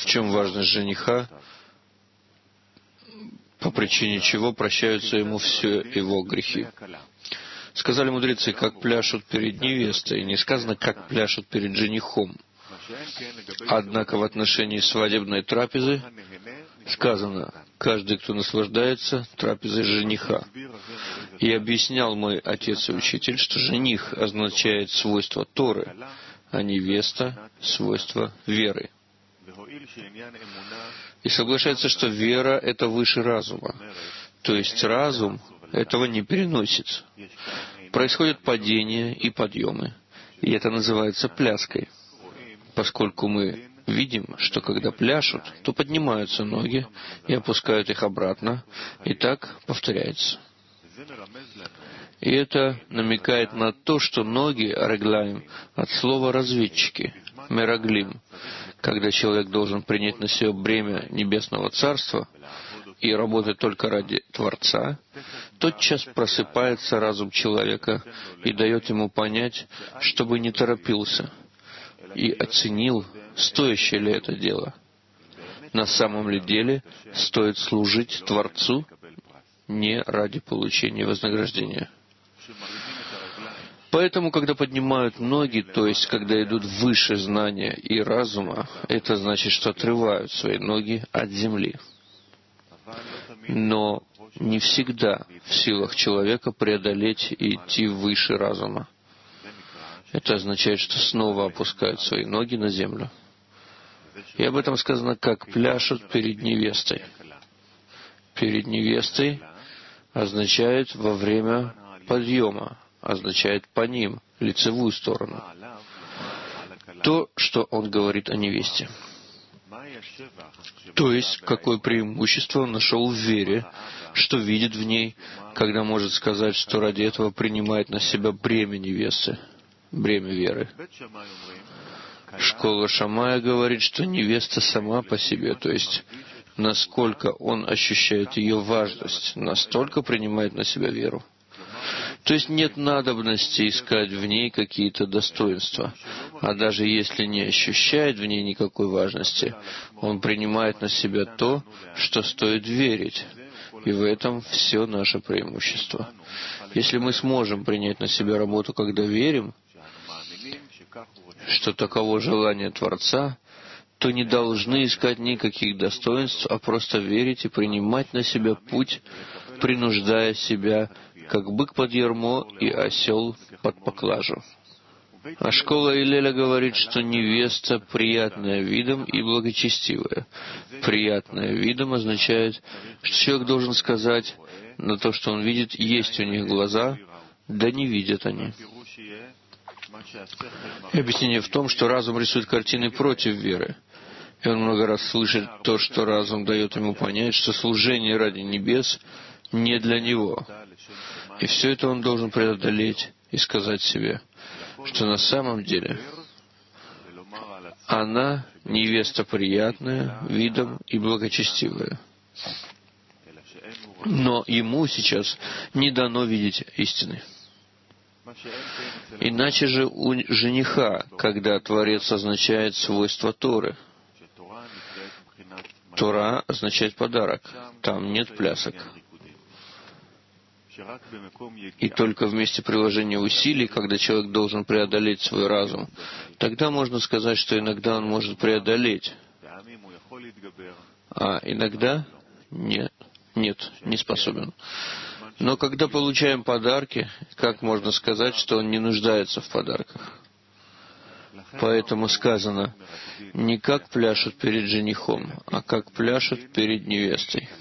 чем важность жениха, по причине чего прощаются ему все его грехи. Сказали мудрецы, как пляшут перед невестой, не сказано, как пляшут перед женихом. Однако в отношении свадебной трапезы сказано, каждый, кто наслаждается трапезой жениха. И объяснял мой отец и учитель, что жених означает свойство Торы, а невеста — свойство веры. И соглашается, что вера — это выше разума. То есть разум этого не переносит. Происходят падения и подъемы, и это называется пляской, поскольку мы видим, что когда пляшут, то поднимаются ноги и опускают их обратно, и так повторяется. И это намекает на то, что ноги реглаем от слова «разведчики», мераглим, когда человек должен принять на себя бремя Небесного Царства и работать только ради Творца, тотчас просыпается разум человека и дает ему понять, чтобы не торопился и оценил, стоящее ли это дело. На самом ли деле стоит служить Творцу не ради получения вознаграждения. Поэтому, когда поднимают ноги, то есть, когда идут выше знания и разума, это значит, что отрывают свои ноги от земли. Но не всегда в силах человека преодолеть и идти выше разума. Это означает, что снова опускают свои ноги на землю. И об этом сказано, как пляшут перед невестой. Перед невестой означает во время подъема, означает по ним, лицевую сторону. То, что он говорит о невесте. То есть, какое преимущество он нашел в вере, что видит в ней, когда может сказать, что ради этого принимает на себя бремя невесты, бремя веры. Школа Шамая говорит, что невеста сама по себе, то есть, насколько он ощущает ее важность, настолько принимает на себя веру. То есть нет надобности искать в ней какие-то достоинства. А даже если не ощущает в ней никакой важности, он принимает на себя то, что стоит верить. И в этом все наше преимущество. Если мы сможем принять на себя работу, когда верим, что таково желание Творца, то не должны искать никаких достоинств, а просто верить и принимать на себя путь, принуждая себя, как бык под ярмо и осел под поклажу. А школа Илеля говорит, что невеста приятная видом и благочестивая. Приятная видом означает, что человек должен сказать, на то, что он видит, есть у них глаза, да не видят они. И объяснение в том, что разум рисует картины против веры. И он много раз слышит то, что разум дает ему понять, что служение ради небес не для него. И все это он должен преодолеть и сказать себе, что на самом деле она невеста приятная, видом и благочестивая. Но ему сейчас не дано видеть истины. Иначе же у жениха, когда Творец означает свойство Торы. Тора означает подарок. Там нет плясок. И только в месте приложения усилий, когда человек должен преодолеть свой разум, тогда можно сказать, что иногда он может преодолеть, а иногда нет, не способен. Но когда получаем подарки, как можно сказать, что он не нуждается в подарках? Поэтому сказано, не как пляшут перед женихом, а как пляшут перед невестой.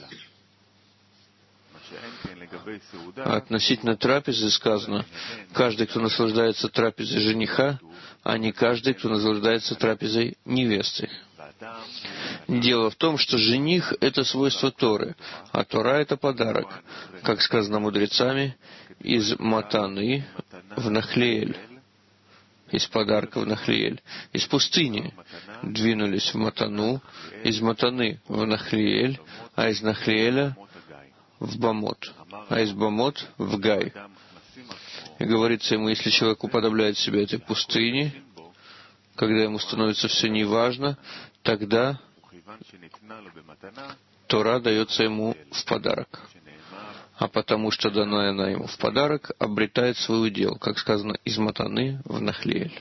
А относительно трапезы сказано, каждый, кто наслаждается трапезой жениха, а не каждый, кто наслаждается трапезой невесты. Дело в том, что жених — это свойство Торы, а Тора — это подарок, как сказано мудрецами, из Матаны в Нахлиэль, из подарка в Нахлиэль, из пустыни двинулись в Матану, из Матаны в Нахлиэль, а из Нахлиэля в Бамот, а из Бамот в Гай. И говорится ему, если человек уподобляет себя этой пустыне, когда ему становится все неважно, тогда Тора дается ему в подарок. А потому что дана она ему в подарок, обретает свой удел, как сказано, из матаны в Нахлиэль.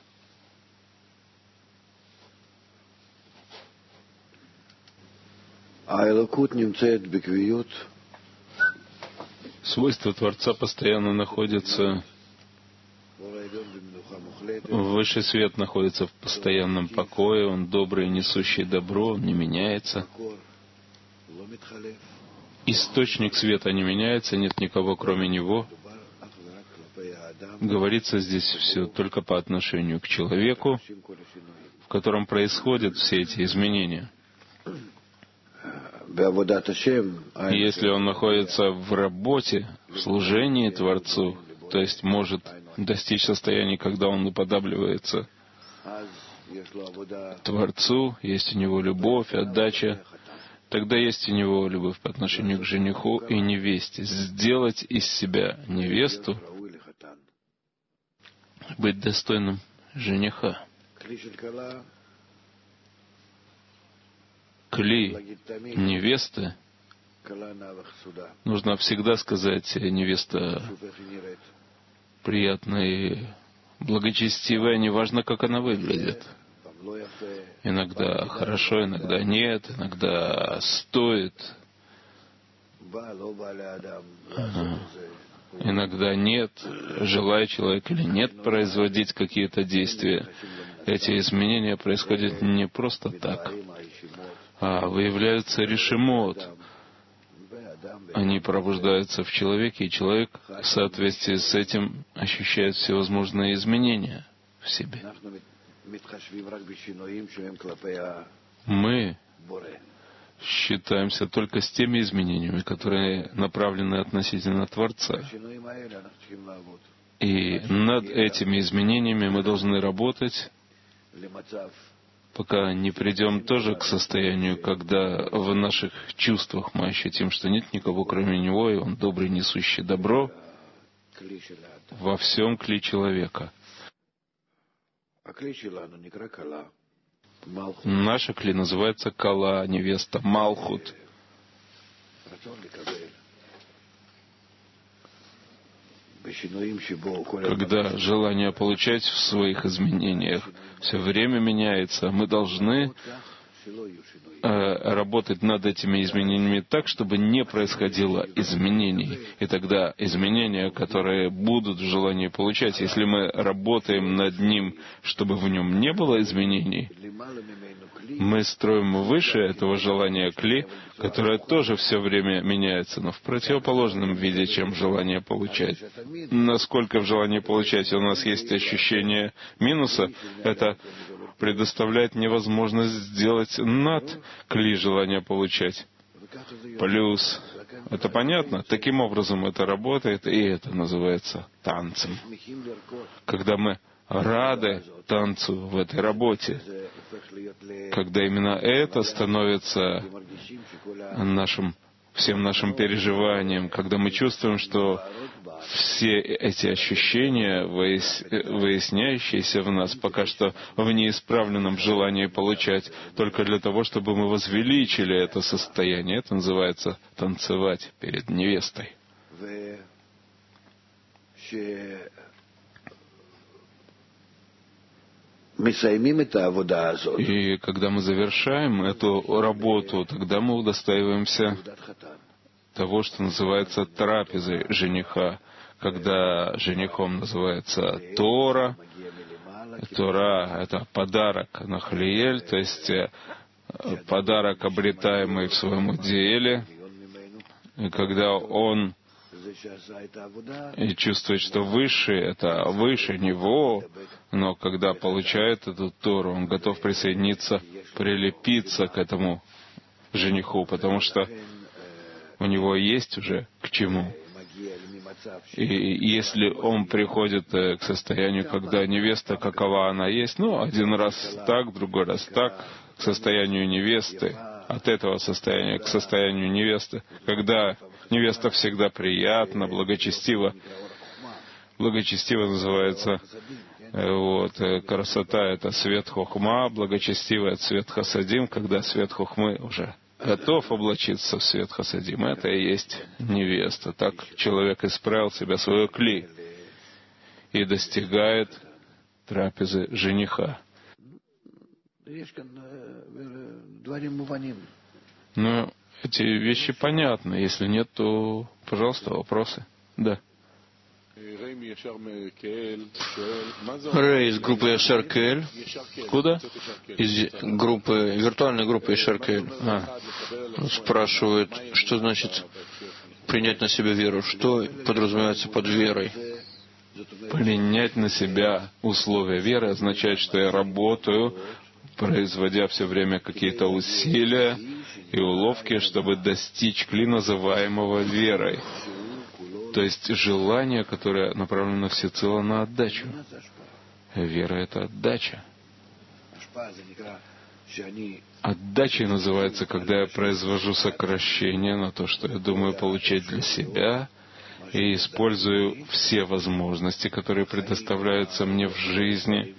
Свойства Творца постоянно находятся, высший свет находится в постоянном покое, он добрый, несущий добро, он не меняется. Источник света не меняется, нет никого кроме него. Говорится здесь все только по отношению к человеку, в котором происходят все эти изменения. Если он находится в работе, в служении Творцу, то есть может достичь состояния, когда он уподабливается Творцу, есть у него любовь, отдача, тогда есть у него любовь по отношению к жениху и невесте. Сделать из себя невесту, быть достойным жениха. Кли невесты, нужно всегда сказать, невеста приятная и благочестивая, неважно, как она выглядит. Иногда хорошо, иногда нет, иногда стоит, иногда нет, желает человек или нет производить какие-то действия. Эти изменения происходят не просто так, а выявляются решимот. Они пробуждаются в человеке, и человек в соответствии с этим ощущает всевозможные изменения в себе. Мы считаемся только с теми изменениями, которые направлены относительно Творца. И над этими изменениями мы должны работать, пока не придем тоже к состоянию, когда в наших чувствах мы ощутим, что нет никого кроме Него, и Он добрый, несущий добро во всем кли человека. Наша кли называется Кала, невеста, Малхут. Когда желание получать в своих изменениях все время меняется, мы должны работать над этими изменениями так, чтобы не происходило изменений. И тогда изменения, которые будут в желании получать, если мы работаем над ним, чтобы в нем не было изменений, мы строим выше этого желания кли, которое тоже все время меняется, но в противоположном виде, чем желание получать. Насколько в желании получать у нас есть ощущение минуса, это предоставляет невозможность сделать над кли желания получать плюс. Это понятно? Таким образом это работает, и это называется танцем. Когда мы рады танцу в этой работе, когда именно это становится всем нашим переживанием, когда мы чувствуем, что все эти ощущения, выясняющиеся в нас, пока что в неисправленном желании получать, только для того, чтобы мы возвеличили это состояние. Это называется танцевать перед невестой. И когда мы завершаем эту работу, тогда мы удостаиваемся того, что называется трапезой жениха, когда женихом называется Тора. Тора — это подарок Нахлиэль, то есть подарок, обретаемый в своем уделе, и когда он и чувствует, что Высший — это выше него, но когда получает эту Тору, он готов присоединиться, прилепиться к этому жениху, потому что у него есть уже к чему. И если он приходит к состоянию, когда невеста, какова она есть, один раз так, другой раз так, к состоянию невесты, от этого состояния к состоянию невесты, когда невеста всегда приятна, благочестива. Благочестиво называется Красота — это свет хохма, благочестивый — это свет хасадим, когда свет хохмы уже готов облачиться в свет хасадим. Это и есть невеста. Так человек исправил себя, свое кли, и достигает трапезы жениха. Ну, эти вещи понятны. Если нет, то, пожалуйста, вопросы. Да. Рэй из группы Яшар Кель. Куда? Из виртуальной группы Яшар Кель. Спрашивает, что значит принять на себя веру, что подразумевается под верой. Принять на себя условия веры означает, что я работаю, производя все время какие-то усилия и уловки, чтобы достичь кли, называемого верой. То есть желание, которое направлено всецело на отдачу. Вера — это отдача. Отдачей называется, когда я произвожу сокращение на то, что я думаю получать для себя, и использую все возможности, которые предоставляются мне в жизни,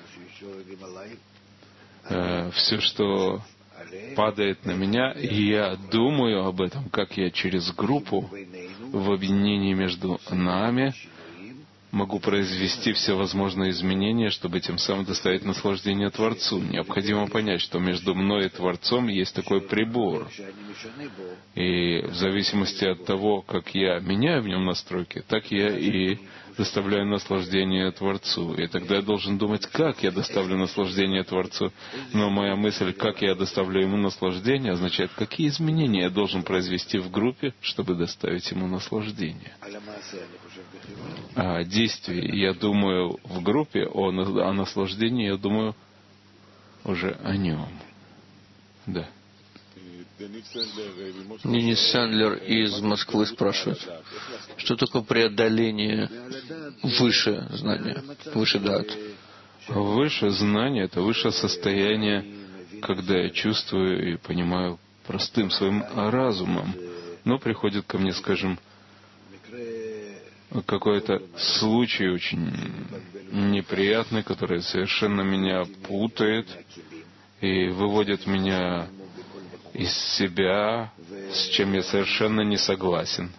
все, что падает на меня, и я думаю об этом, как я через группу в объединении между нами могу произвести все возможные изменения, чтобы тем самым доставить наслаждение Творцу. Необходимо понять, что между мной и Творцом есть такой прибор. И в зависимости от того, как я меняю в нем настройки, так я и доставляю наслаждение Творцу. И тогда я должен думать, как я доставлю наслаждение Творцу. Но моя мысль, как я доставлю ему наслаждение, означает, какие изменения я должен произвести в группе, чтобы доставить ему наслаждение. О действии я думаю в группе, о наслаждении я думаю уже о нем. Да. Денис Сэндлер из Москвы спрашивает, что такое преодоление выше знания, выше дат? Выше знание — это высшее состояние, когда я чувствую и понимаю простым своим разумом. Но приходит ко мне, скажем, какой-то случай очень неприятный, который совершенно меня путает и выводит меня из себя, с чем я совершенно не согласен.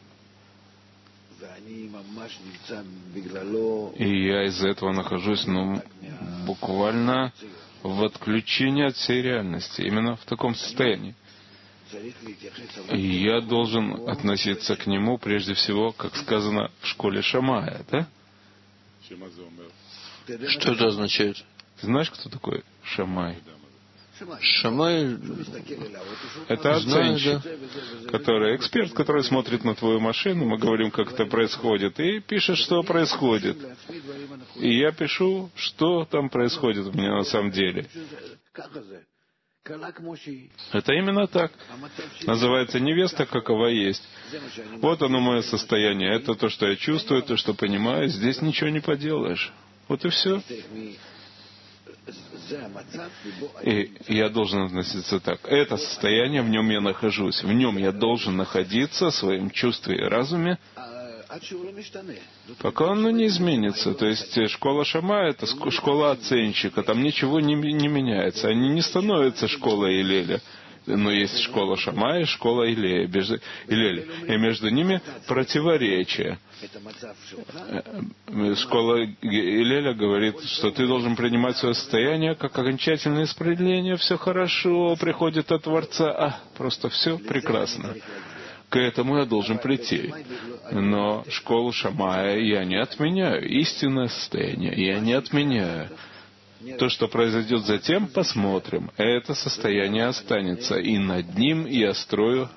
И я из-за этого нахожусь, буквально в отключении от всей реальности, именно в таком состоянии. И я должен относиться к нему прежде всего, как сказано в школе Шамая, да? Что это означает? Ты знаешь, кто такой Шамай? Шамай — это оценщик, который эксперт, который смотрит на твою машину, мы говорим, как это происходит, и пишет, что происходит. И я пишу, что там происходит у меня на самом деле. Это именно так. Называется невеста, какова есть. Вот оно мое состояние. Это то, что я чувствую, то, что понимаю. Здесь ничего не поделаешь. Вот и все. И я должен относиться так. Это состояние, в нем я нахожусь. В нем я должен находиться в своем чувстве и разуме, пока оно не изменится. То есть школа Шамая — это школа оценщика. Там ничего не меняется. Они не становятся школой Илеля. Но есть школа Шамая и школа Илеля. И между ними противоречие. Школа Илеля говорит, что ты должен принимать свое состояние как окончательное исправление. Все хорошо, приходит от Творца. Просто все прекрасно. К этому я должен прийти. Но школу Шамая я не отменяю. Истинное состояние я не отменяю. То, что произойдет затем, посмотрим. Это состояние останется. И над ним я строю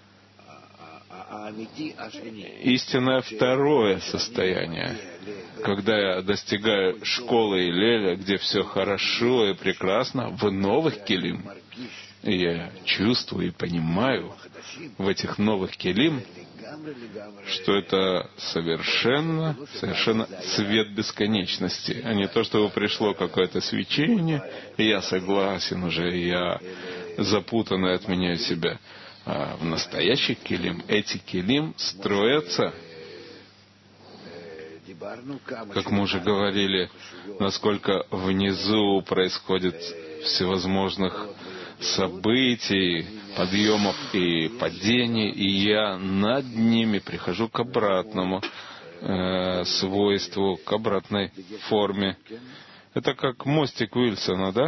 истинное второе состояние. Когда я достигаю школы Илеля, где все хорошо и прекрасно, в новых келим, я чувствую и понимаю в этих новых келим, что это совершенно свет бесконечности, а не то, что пришло какое-то свечение, и я согласен уже, и я запутанно отменяю себя. А в настоящий келим эти келим строятся как мы уже говорили, насколько внизу происходит всевозможных событий, подъемов и падений, и я над ними прихожу к обратному свойству, к обратной форме. Это как мостик Уильсона, да?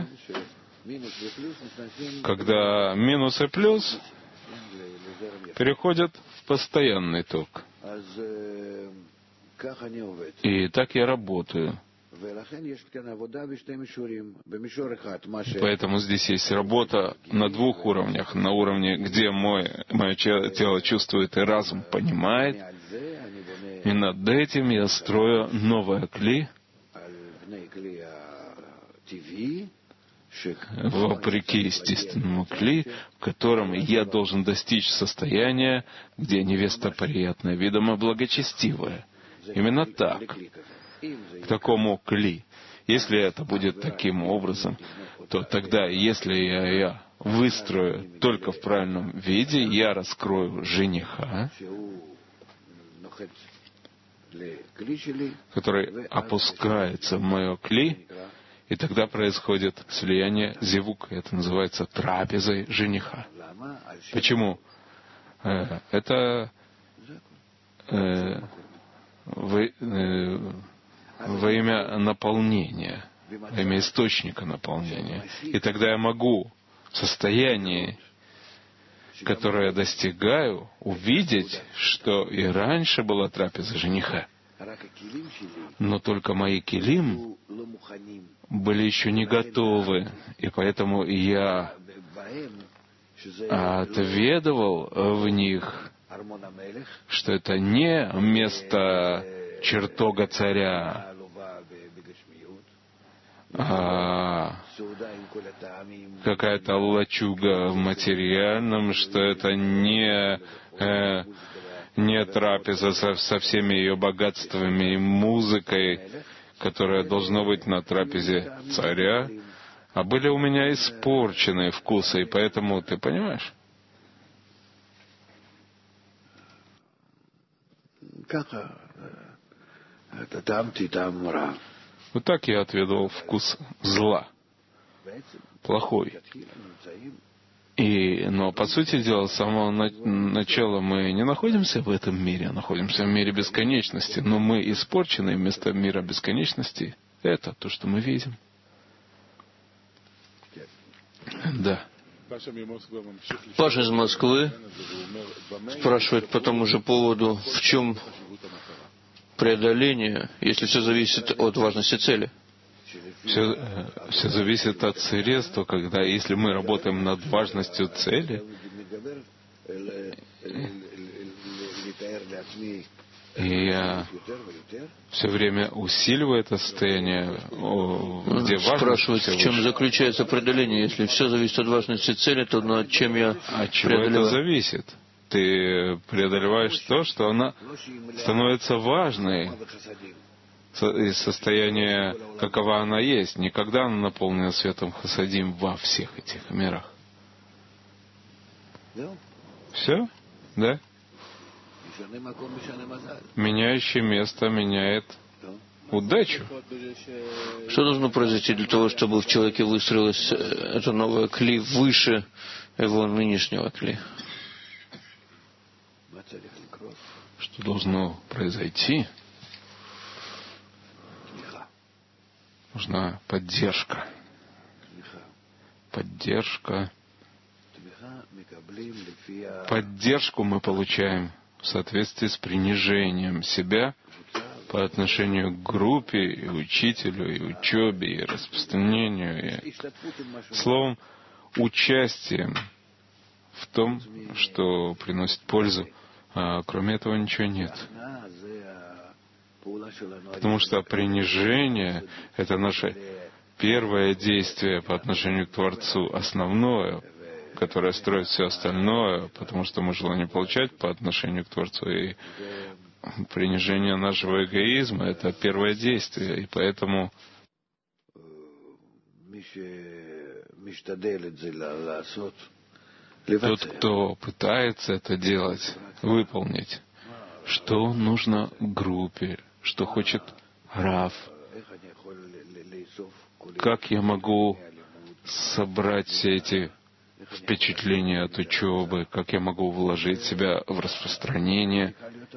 Когда минус и плюс переходят в постоянный ток. И так я работаю. Поэтому здесь есть работа на двух уровнях. На уровне, где мое тело чувствует и разум понимает. И над этим я строю новое кли, вопреки естественному кли, в котором я должен достичь состояния, где невеста приятная, видимо, благочестивая. Именно так, к такому кли. Если это будет таким образом, то тогда, если я выстрою только в правильном виде, я раскрою жениха, который опускается в мое кли, и тогда происходит слияние зевука. Это называется трапезой жениха. Почему? Это во имя наполнения, во имя источника наполнения. И тогда я могу в состоянии, которое я достигаю, увидеть, что и раньше была трапеза жениха. Но только мои килим были еще не готовы, и поэтому я отведывал в них, что это не место чертога царя, а какая-то лачуга в материальном, что это не трапеза со всеми ее богатствами и музыкой, которая должна быть на трапезе царя, а были у меня испорченные вкусы, и поэтому, ты понимаешь? Вот так я отведал вкус зла, плохой. Но, по сути дела, с самого начала мы не находимся в этом мире, а находимся в мире бесконечности. Но мы испорчены вместо мира бесконечности. Это то, что мы видим. Да. Паша из Москвы спрашивает по тому же поводу, в чем преодоление, если все зависит от важности цели. Все зависит от средства, когда, если мы работаем над важностью цели, и я все время усиливаю это состояние, где важность... Спрашивают, в чем заключается преодоление. Если все зависит от важности цели, то над чем я От чего это зависит? Ты преодолеваешь то, что она становится важной. Из состояния, какова она есть. Никогда она наполнена светом хасадим во всех этих мирах. Все? Да? Меняющее место меняет удачу. Что должно произойти для того, чтобы в человеке выстроилось это новое кли выше его нынешнего кли? Что должно произойти? Нужна поддержка. Поддержку мы получаем в соответствии с принижением себя по отношению к группе, и учителю, и учебе, и распространению. Словом, участием в том, что приносит пользу. А кроме этого ничего нет. Потому что принижение — это наше первое действие по отношению к Творцу, основное, которое строит все остальное, потому что мы желаем получать по отношению к Творцу. И принижение нашего эгоизма — это первое действие. И поэтому тот, кто пытается это делать, выполнить, что нужно группе, что хочет Рав. Как я могу собрать все эти впечатления от учебы, как я могу вложить себя в распространение.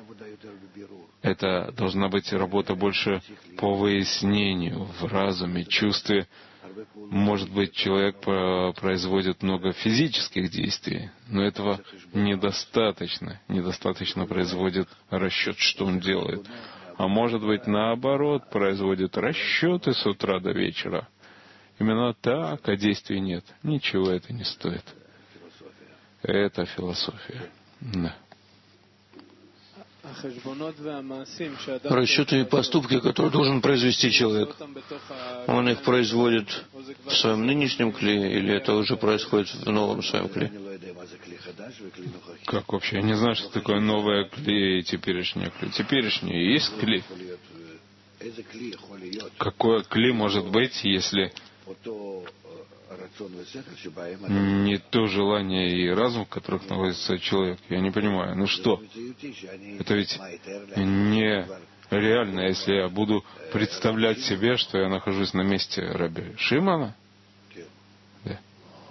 Это должна быть работа больше по выяснению в разуме, чувстве. Может быть, человек производит много физических действий, но этого недостаточно. Недостаточно производит расчет, что он делает. А может быть, наоборот, производит расчеты с утра до вечера. Именно так, а действий нет. Ничего это не стоит. Это философия. Да. Расчеты и поступки, которые должен произвести человек, он их производит в своем нынешнем кле, или это уже происходит в новом своем кле? Как вообще? Я не знаю, что такое новое кле и теперешнее кле. Теперешнее есть кле? Какое кле может быть, если не то желание и разум, в которых находится человек? Я не понимаю. Ну что? Это ведь не реально, если я буду представлять себе, что я нахожусь на месте Раби Шимона? Да.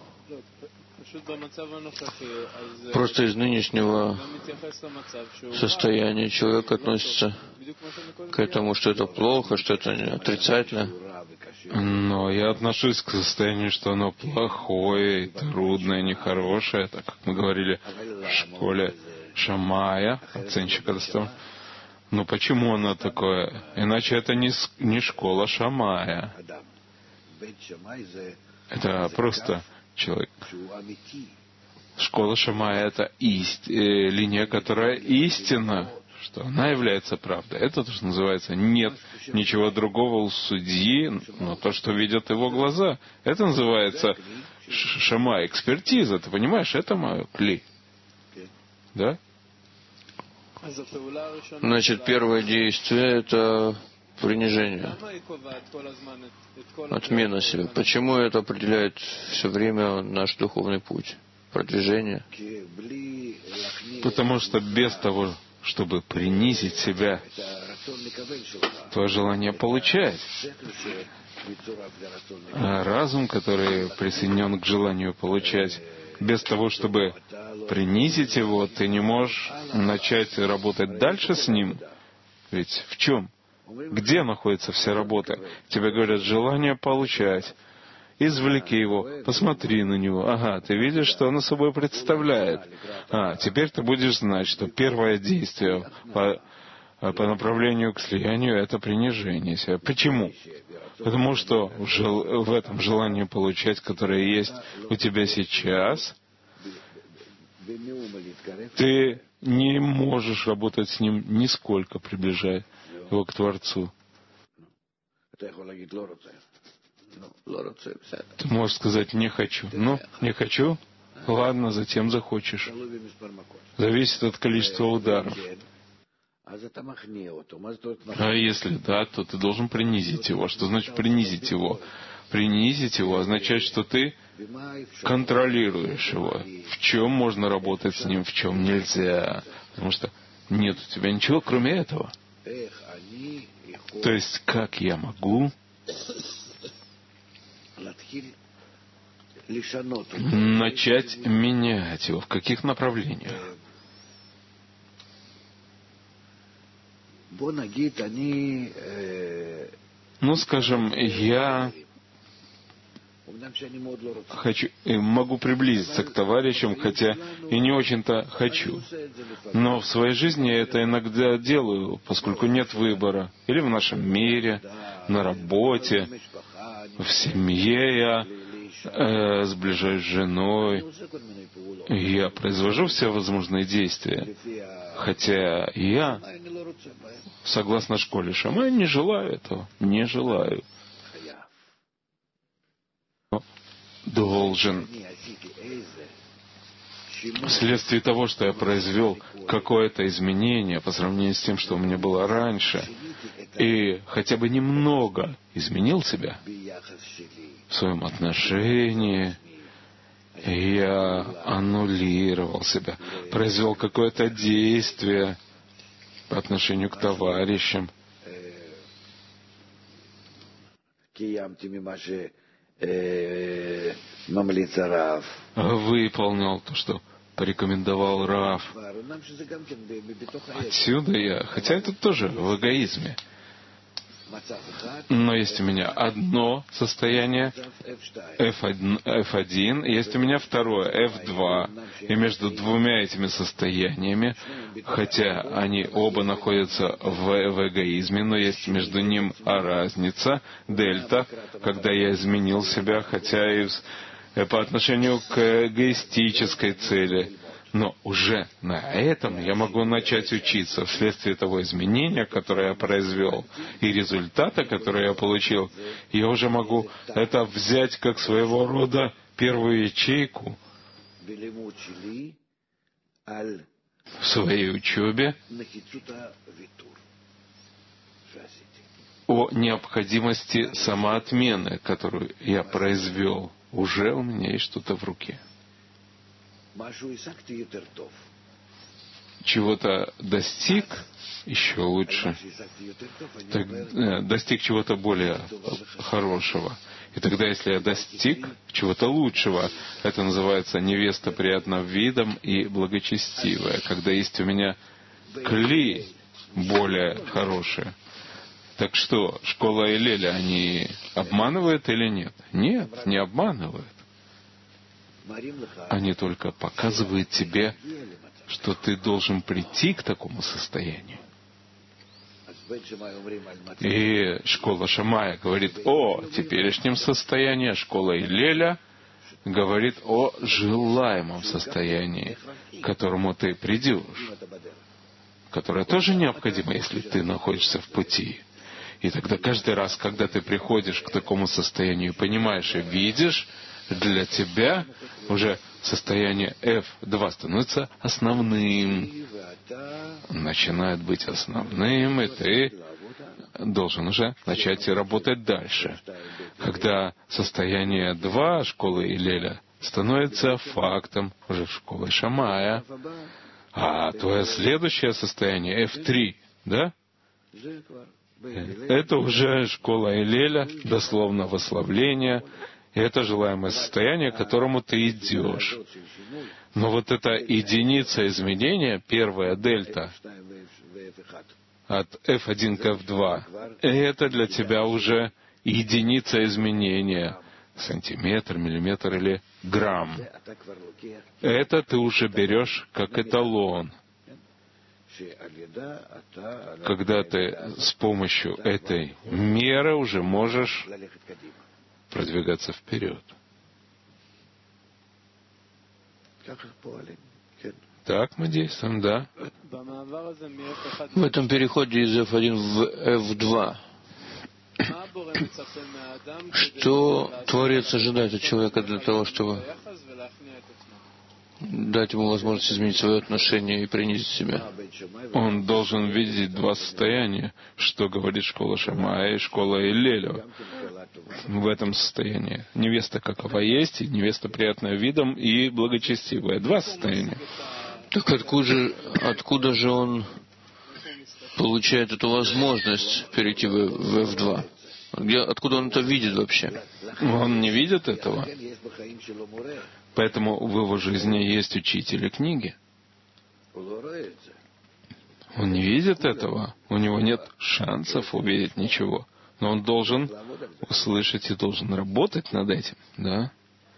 Просто из нынешнего состояния человек относится к этому, что это плохо, что это отрицательно. Но я отношусь к состоянию, что оно плохое, трудное, нехорошее, так как мы говорили в школе Шамая, оценщика достоинства. Но почему оно такое? Иначе это не школа Шамая. Это просто человек. Школа Шамая — это линия, которая истинна, что она является правдой. Это то, что называется «нет ничего другого у судьи, но то, что видят его глаза». Это называется Шамай, экспертиза. Ты понимаешь, это мое кли. Да? Значит, первое действие — это принижение, отмена себя. Почему это определяет все время наш духовный путь? Продвижение? Потому что без того, чтобы принизить себя, твое желание получать. А разум, который присоединен к желанию получать, без того, чтобы принизить его, ты не можешь начать работать дальше с ним. Ведь в чем? Где находится вся работа? Тебе говорят, желание получать. Извлеки его, посмотри на него. Ага, ты видишь, что оно собой представляет. Теперь ты будешь знать, что первое действие по направлению к слиянию — это принижение себя. Почему? Потому что в этом желании получать, которое есть у тебя сейчас, ты не можешь работать с ним нисколько, приближая его к Творцу. Ты можешь сказать «не хочу». Ну, не хочу? Ладно, затем захочешь. Зависит от количества ударов. А если да, то ты должен принизить его. Что значит принизить его? Принизить его означает, что ты контролируешь его. В чем можно работать с ним, в чем нельзя. Потому что нет у тебя ничего, кроме этого. То есть, как я могу начать менять его? В каких направлениях? Ну, скажем, я могу приблизиться к товарищам, хотя и не очень-то хочу. Но в своей жизни я это иногда делаю, поскольку нет выбора. Или в нашем мире, на работе, в семье я сближаюсь с женой. Я произвожу все возможные действия. Хотя я, согласно школе Шамая, не желаю этого. Не желаю. Должен. Вследствие того, что я произвел какое-то изменение по сравнению с тем, что у меня было раньше, и хотя бы немного изменил себя в своем отношении, я аннулировал себя, произвел какое-то действие по отношению к товарищам, выполнял то, что порекомендовал Рав. Отсюда я, хотя это тоже в эгоизме, но есть у меня одно состояние F1, есть у меня второе F2, и между двумя этими состояниями, хотя они оба находятся в эгоизме, но есть между ним разница, дельта, когда я изменил себя, хотя и по отношению к эгоистической цели. Но уже на этом я могу начать учиться вследствие того изменения, которое я произвел, и результата, который я получил. Я уже могу это взять как своего рода первую ячейку в своей учебе о необходимости самоотмены, которую я произвел. Уже у меня есть что-то в руке. Чего-то достиг, еще лучше. Достиг чего-то более хорошего. И тогда, если я достиг чего-то лучшего, это называется невеста приятным видом и благочестивая. Когда есть у меня кли более хорошие. Так что, школа Элеля, они обманывают или нет? Нет, не обманывают. Они только показывают тебе, что ты должен прийти к такому состоянию. И школа Шамая говорит о теперешнем состоянии, а школа Илеля говорит о желаемом состоянии, к которому ты придешь, которое тоже необходимо, если ты находишься в пути. И тогда каждый раз, когда ты приходишь к такому состоянию, понимаешь и видишь, для тебя уже состояние F2 становится основным, начинает быть основным, и ты должен уже начать работать дальше. Когда состояние 2 школы Илеля становится фактом уже школы Шамая, а твое следующее состояние F3, да? Это уже школа Илеля, дословно восславление. И это желаемое состояние, к которому ты идешь. Но вот эта единица изменения, первая дельта, от F1 к F2, это для тебя уже единица изменения. Сантиметр, миллиметр или грамм. Это ты уже берешь как эталон. Когда ты с помощью этой меры уже можешь продвигаться вперед. Так мы действуем, да. В этом переходе из F1 в F2, что Творец ожидает от человека для того, чтобы дать ему возможность изменить свое отношение и принизить себя? Он должен видеть два состояния, что говорит школа Шамая и школа Илеля. В этом состоянии невеста какова есть, и невеста приятная видом и благочестивая. Два состояния. Так откуда же он получает эту возможность перейти в F2? Откуда он это видит вообще? Он не видит этого. Поэтому в его жизни есть учители книги. Он не видит этого. У него нет шансов увидеть ничего. Но он должен услышать и должен работать над этим. Да?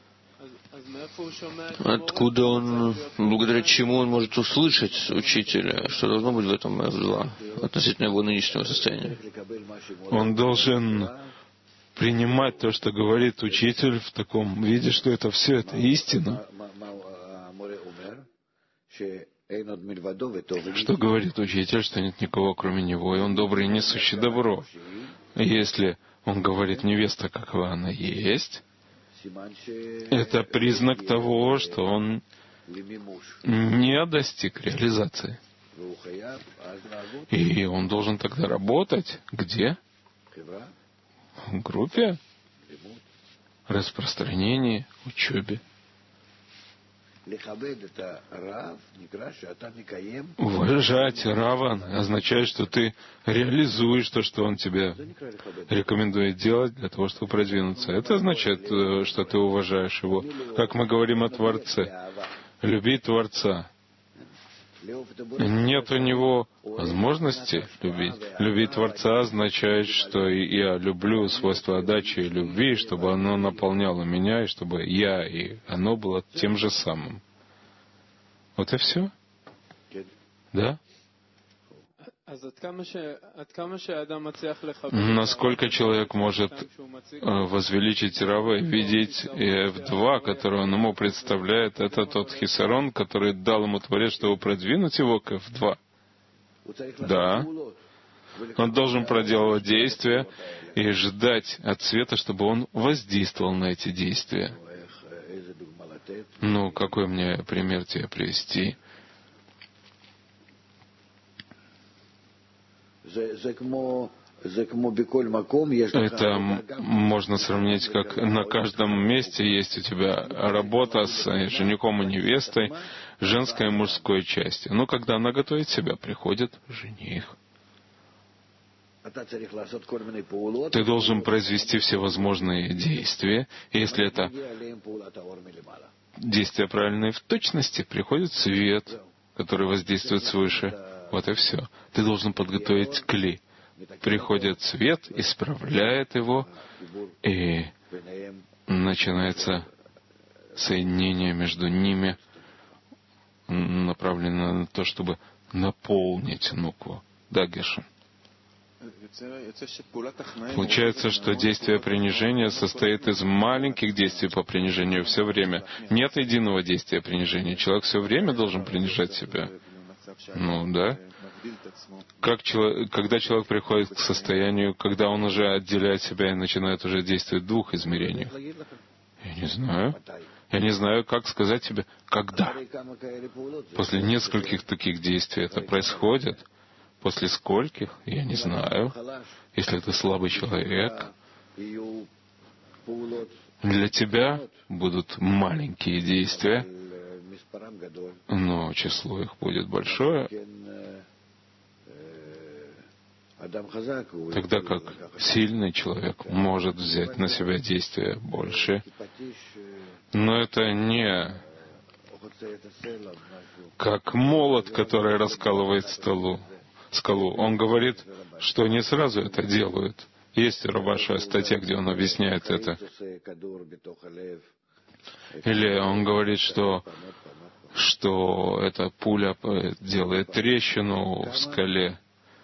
Откуда он, благодаря чему он может услышать учителя? Что должно быть в этом F2 относительно его нынешнего состояния? Он должен принимать то, что говорит учитель в таком виде, что это все это истина. Что говорит учитель, что нет никого кроме него, и он добрый и несущий добро. И если он говорит невеста, какова она есть, это признак того, что он не достиг реализации. И он должен тогда работать где? В группе, распространении, учебе. Уважать Рава означает, что ты реализуешь то, что он тебе рекомендует делать для того, чтобы продвинуться. Это означает, что ты уважаешь его. Как мы говорим о Творце. Люби Творца. Нет у него возможности любить. Любить Творца означает, что я люблю свойство отдачи и любви, чтобы оно наполняло меня, и чтобы я и оно было тем же самым. Вот и все. Да? Насколько человек может возвеличить Рава и видеть F2, который он ему представляет, это тот хисарон, который дал ему Творец, чтобы продвинуть его к F2. Да. Он должен проделывать действия и ждать от света, чтобы он воздействовал на эти действия. Ну, какой мне пример тебе привести? Это можно сравнить, как на каждом месте есть у тебя работа с женихом и невестой, женской и мужской части. Но когда она готовит себя, приходит жених. Ты должен произвести всевозможные действия, и если это действия правильные в точности, приходит свет, который воздействует свыше. Вот и все. Ты должен подготовить кли. Приходит свет, исправляет его, и начинается соединение между ними, направленное на то, чтобы наполнить нукву. Да, Гершин? Получается, что действие принижения состоит из маленьких действий по принижению все время. Нет единого действия принижения. Человек все время должен принижать себя. Ну да. Когда человек приходит к состоянию, когда он уже отделяет себя и начинает уже действовать в двух измерениях? Я не знаю. Я не знаю, как сказать тебе, когда. После нескольких таких действий это происходит. После скольких? Я не знаю. Если ты слабый человек, для тебя будут маленькие действия, но число их будет большое. Тогда как сильный человек может взять на себя действия больше. Но это не как молот, который раскалывает скалу. Он говорит, что не сразу это делают. Есть ваша статья, где он объясняет это. Или он говорит, что эта пуля делает трещину в скале.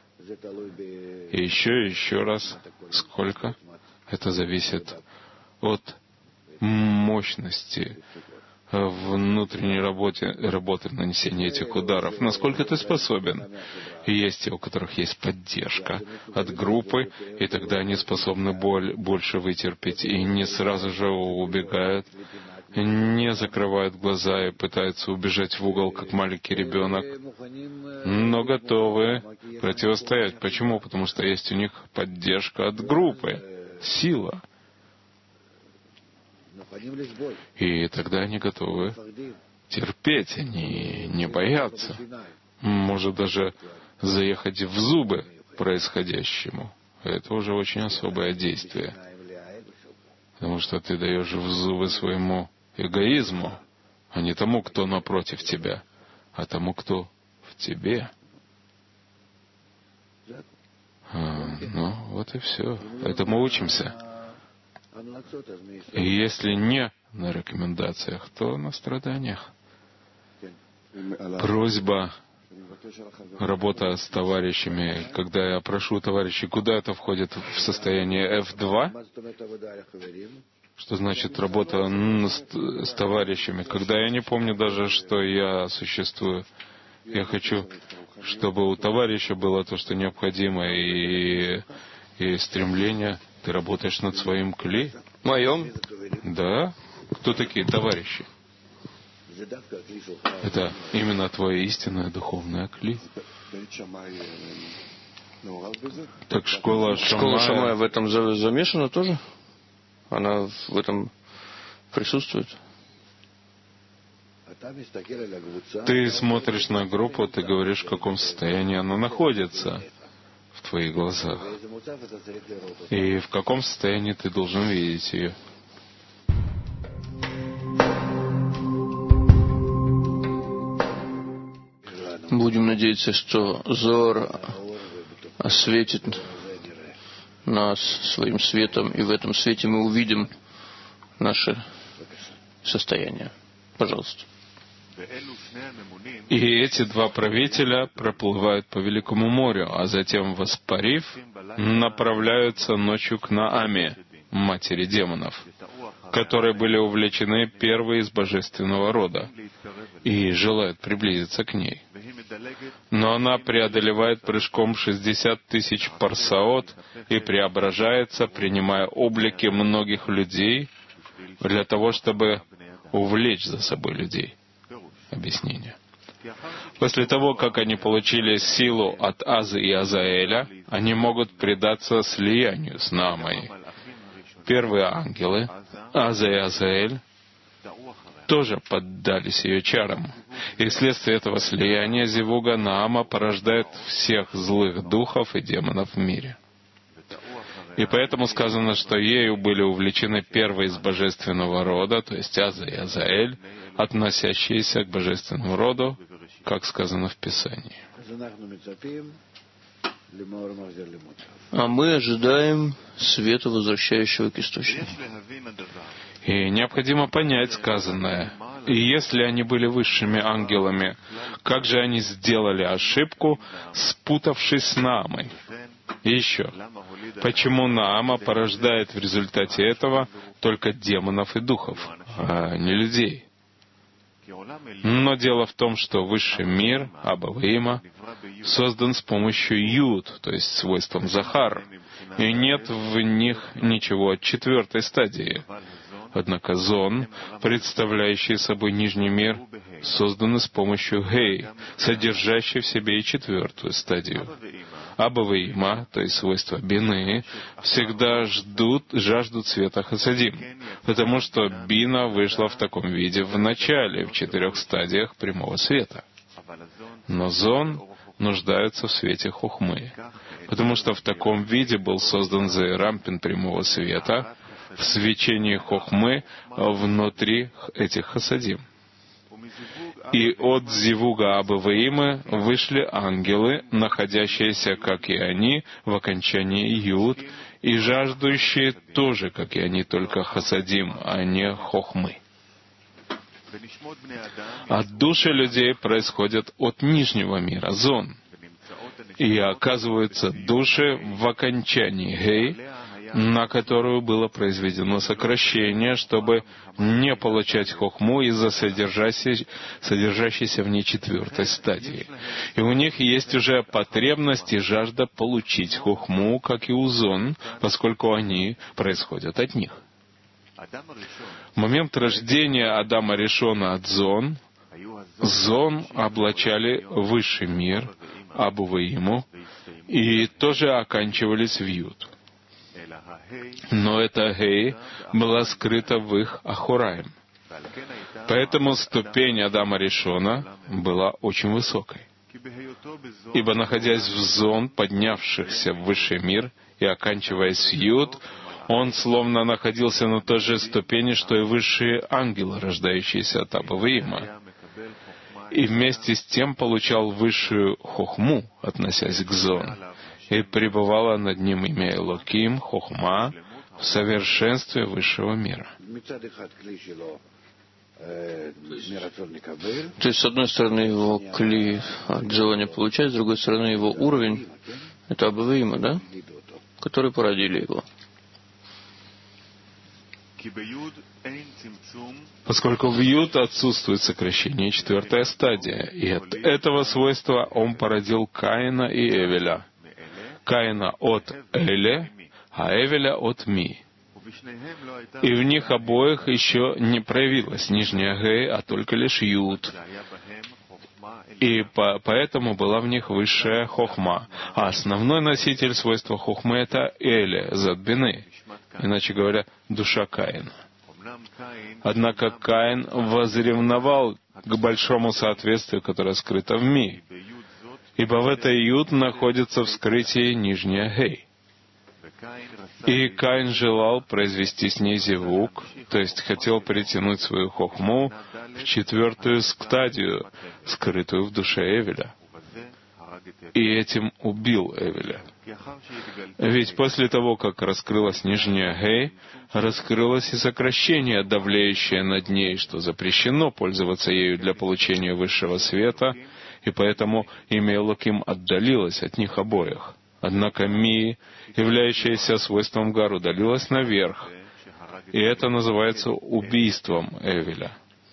И еще раз. Сколько? Это зависит от мощности внутренней работы нанесения этих ударов. Насколько ты способен? И есть те, у которых есть поддержка от группы, и тогда они способны больше вытерпеть, и не сразу же убегают, не закрывают глаза и пытаются убежать в угол, как маленький ребенок, но готовы противостоять. Почему? Потому что есть у них поддержка от группы, сила. И тогда они готовы терпеть, они не боятся. Может даже заехать в зубы происходящему. Это уже очень особое действие. Потому что ты даешь в зубы своему эгоизму, а не тому, кто напротив тебя, а тому, кто в тебе. Ну, вот и все. Этому учимся. И если не на рекомендациях, то на страданиях. Просьба, работа с товарищами. Когда я прошу товарищей, куда это входит в состояние F2? Что значит работа с товарищами? Когда я не помню даже, что я существую. Я хочу, чтобы у товарища было то, что необходимо, и стремление. Ты работаешь над своим кли? Моем? Да. Кто такие товарищи? Это именно твое истинное духовное кли. Так школа Шамая в этом замешана тоже? Она в этом присутствует? Ты смотришь на группу, ты говоришь, в каком состоянии она находится в твоих глазах. И в каком состоянии ты должен видеть ее. Будем надеяться, что Зоар осветит нас своим светом, и в этом свете мы увидим наше состояние. Пожалуйста. И эти два правителя проплывают по Великому морю, а затем, воспарив, направляются ночью к Нааме, матери демонов, которые были увлечены первой из божественного рода, и желают приблизиться к ней. Но она преодолевает прыжком 60 тысяч парсаот и преображается, принимая облики многих людей, для того, чтобы увлечь за собой людей. Объяснение. После того, как они получили силу от Азы и Азаэля, они могут предаться слиянию с Наамой. Первые ангелы, Аза и Азаэль, тоже поддались ее чарам. И вследствие этого слияния Зивуга Наама порождает всех злых духов и демонов в мире. И поэтому сказано, что ею были увлечены первые из божественного рода, то есть Аза и Азаэль, относящиеся к божественному роду, как сказано в Писании. А мы ожидаем света, возвращающего к источнику. И необходимо понять сказанное. И если они были высшими ангелами, как же они сделали ошибку, спутавшись с Наамой? И еще, почему Наама порождает в результате этого только демонов и духов, а не людей? Но дело в том, что высший мир, Абба-Ваима, создан с помощью Юд, то есть свойством Захар, и нет в них ничего от четвертой стадии. Однако Зон, представляющий собой нижний мир, созданы с помощью Гей, содержащей в себе и четвертую стадию. Абба-Ваима, то есть свойства Бины, всегда жаждут света Хасадим, потому что Бина вышла в таком виде в начале, в 4 стадиях прямого света. Но Зон нуждаются в свете Хохмы, потому что в таком виде был создан Зеэрампин прямого света, в свечении Хохмы внутри этих Хасадим. И от Зивуга Абба-Ваимы вышли ангелы, находящиеся, как и они, в окончании Юд, и жаждущие тоже, как и они, только Хасадим, а не Хохмы. От души людей происходят от нижнего мира, Зон, и оказываются души в окончании Гей, на которую было произведено сокращение, чтобы не получать хохму из-за содержащейся в ней четвертой стадии. И у них есть уже потребность и жажда получить хохму, как и у Зон, поскольку они происходят от них. В момент рождения Адама Ришона от Зон облачали высший мир, Абба-Ваиму, и тоже оканчивались в Юд. Но эта Гей была скрыта в их Ахураим. Поэтому ступень Адама Ришона была очень высокой. Ибо, находясь в Зон, поднявшихся в высший мир и оканчиваясь в Юд, он словно находился на той же ступени, что и высшие ангелы, рождающиеся от Абба-Ваима. И вместе с тем получал высшую хохму, относясь к Зон. И пребывало над ним имя Элоким, Хохма, в совершенстве высшего мира. То есть, с одной стороны, его кли от желания получать, с другой стороны, его уровень — это Абба-Ваима, да? Которые породили его. Поскольку в Юд отсутствует сокращение, четвертая стадия, и от этого свойства он породил Каина и Эвеля. Каина от Эле, а Эвеля от Ми. И в них обоих еще не проявилась нижняя Гей, а только лишь Юд. И поэтому была в них высшая Хохма. А основной носитель свойства Хохмы — это Эле, Задбины. Иначе говоря, душа Каина. Однако Каин возревновал к большому соответствию, которое скрыто в Ми. Ибо в этой Юд находится вскрытие нижняя Гей. И Каин желал произвести с ней зевук, то есть хотел притянуть свою хохму в четвертую стадию, скрытую в душе Эвеля. И этим убил Эвеля. Ведь после того, как раскрылась нижняя Гей, раскрылось и сокращение, давлеющее над ней, что запрещено пользоваться ею для получения высшего света, и поэтому имя Элоким отдалилось от них обоих. Однако Ми, являющаяся свойством Гар, удалилась наверх, и это называется убийством Эвеля.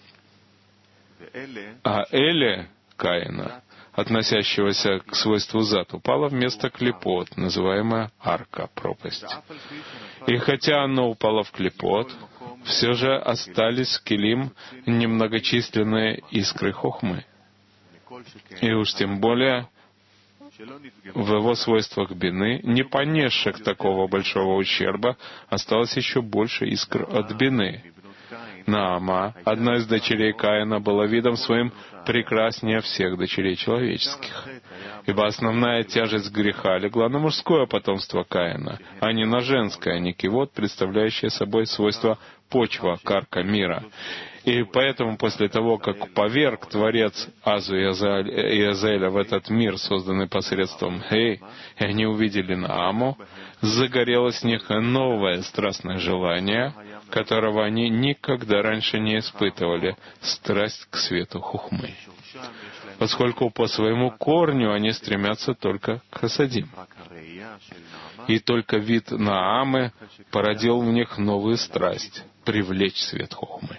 А Эле Каина, относящегося к свойству Зат, упало в место клипот, называемая арка, пропасть. И хотя оно упало в клипот, все же остались в Келим немногочисленные искры хохмы. И уж тем более в его свойствах бины, не понесших такого большого ущерба, осталось еще больше искр от бины. Наама, одна из дочерей Каина, была видом своим прекраснее всех дочерей человеческих. Ибо основная тяжесть греха легла на мужское потомство Каина, а не на женское, никивот, представляющее собой свойство почва, карка мира. И поэтому после того, как поверг Творец Азу и Азаэля в этот мир, созданный посредством Гей, и они увидели Нааму, загорелось в них новое страстное желание, которого они никогда раньше не испытывали, страсть к свету хухмы. Поскольку по своему корню они стремятся только к хасадим. И только вид Наамы породил в них новую страсть — привлечь свет хухмы.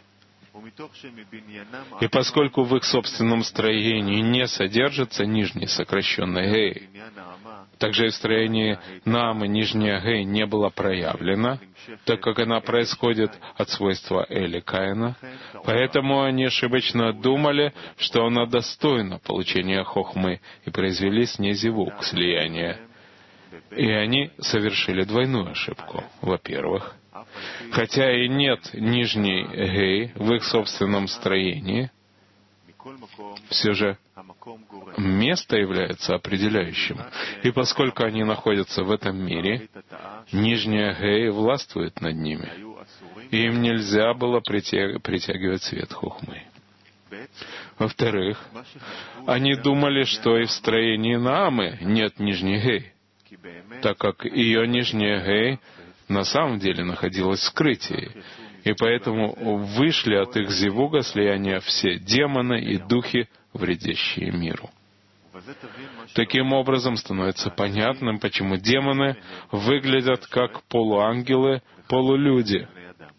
И поскольку в их собственном строении не содержится нижний сокращенный Гей, также и в строении Наамы нижняя Гей не была проявлена, так как она происходит от свойства Эли Каина, поэтому они ошибочно думали, что она достойна получения хохмы, и произвели с ней зевук, слияние. И они совершили двойную ошибку. Во-первых, хотя и нет нижней Гей в их собственном строении, все же место является определяющим. И поскольку они находятся в этом мире, нижняя Гей властвует над ними. И им нельзя было притягивать свет хухмы. Во-вторых, они думали, что и в строении Наамы нет нижней Гей, так как ее нижняя Гей на самом деле находилась в скрытии, и поэтому вышли от их зевуга слияния все демоны и духи, вредящие миру. Таким образом становится понятным, почему демоны выглядят как полуангелы, полулюди.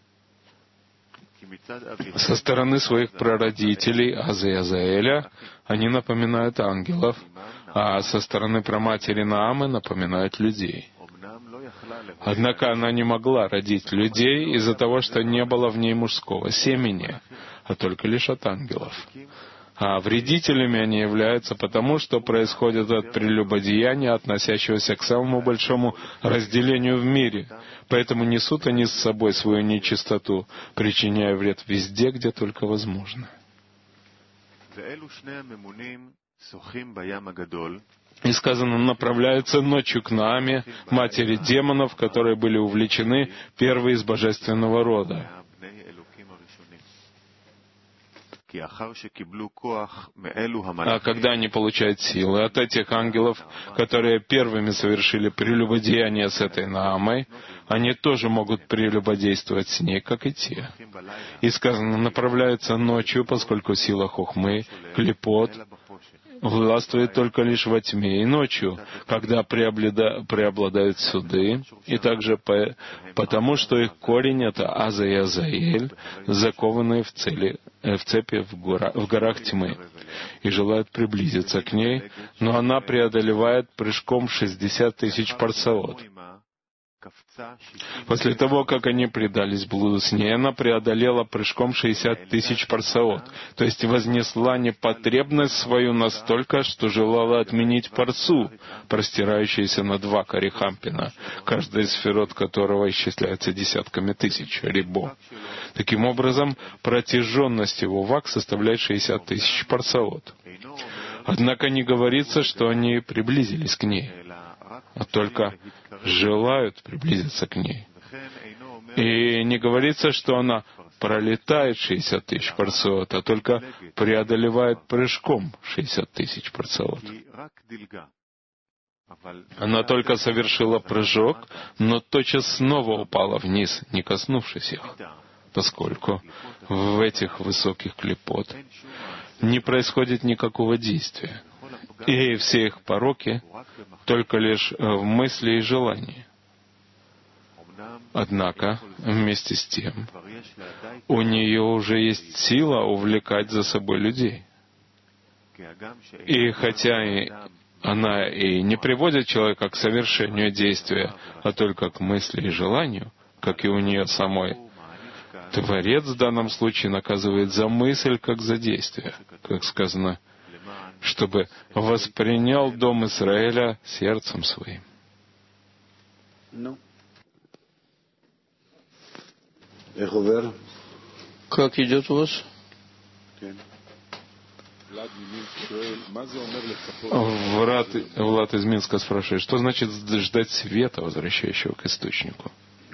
Со стороны своих прародителей Аза и Азаэля они напоминают ангелов, а со стороны праматери Наамы напоминают людей. Однако она не могла родить людей из-за того, что не было в ней мужского семени, а только лишь от ангелов. А вредителями они являются потому, что происходят от прелюбодеяния, относящегося к самому большому разделению в мире. Поэтому несут они с собой свою нечистоту, причиняя вред везде, где только возможно. И сказано, направляются ночью к Нааме, матери демонов, которые были увлечены первые из божественного рода. А когда они получают силы от этих ангелов, которые первыми совершили прелюбодеяние с этой Наамой, они тоже могут прелюбодействовать с ней, как и те. И сказано, направляются ночью, поскольку сила хохмы, клипот, властвует только лишь во тьме и ночью, когда преобладают суды, и также потому, что их корень — это Аза и Азаэль, закованные в цепи в горах тьмы, и желают приблизиться к ней, но она преодолевает прыжком 60 000 парсаот. После того, как они предались блуду с ней, она преодолела прыжком 60 тысяч парсаот, то есть вознесла непотребность свою настолько, что желала отменить парсу, простирающуюся на 2 карихампина, каждая из сферот которого исчисляется десятками тысяч, рибо. Таким образом, протяженность его вак составляет 60 тысяч парсаот. Однако не говорится, что они приблизились к ней, а только желают приблизиться к ней. И не говорится, что она пролетает 60 тысяч парсаот, а только преодолевает прыжком 60 тысяч парсаот. Она только совершила прыжок, но тотчас снова упала вниз, не коснувшись их, поскольку в этих высоких клипот не происходит никакого действия. И все их пороки только лишь в мысли и желании. Однако, вместе с тем, у нее уже есть сила увлекать за собой людей. И хотя она и не приводит человека к совершению действия, а только к мысли и желанию, как и у нее самой, Творец в данном случае наказывает за мысль, как за действие, как сказано, чтобы воспринял дом Израиля сердцем своим. Как идет у вас? Влад из Минска спрашивает, что значит ждать света, возвращающего к источнику?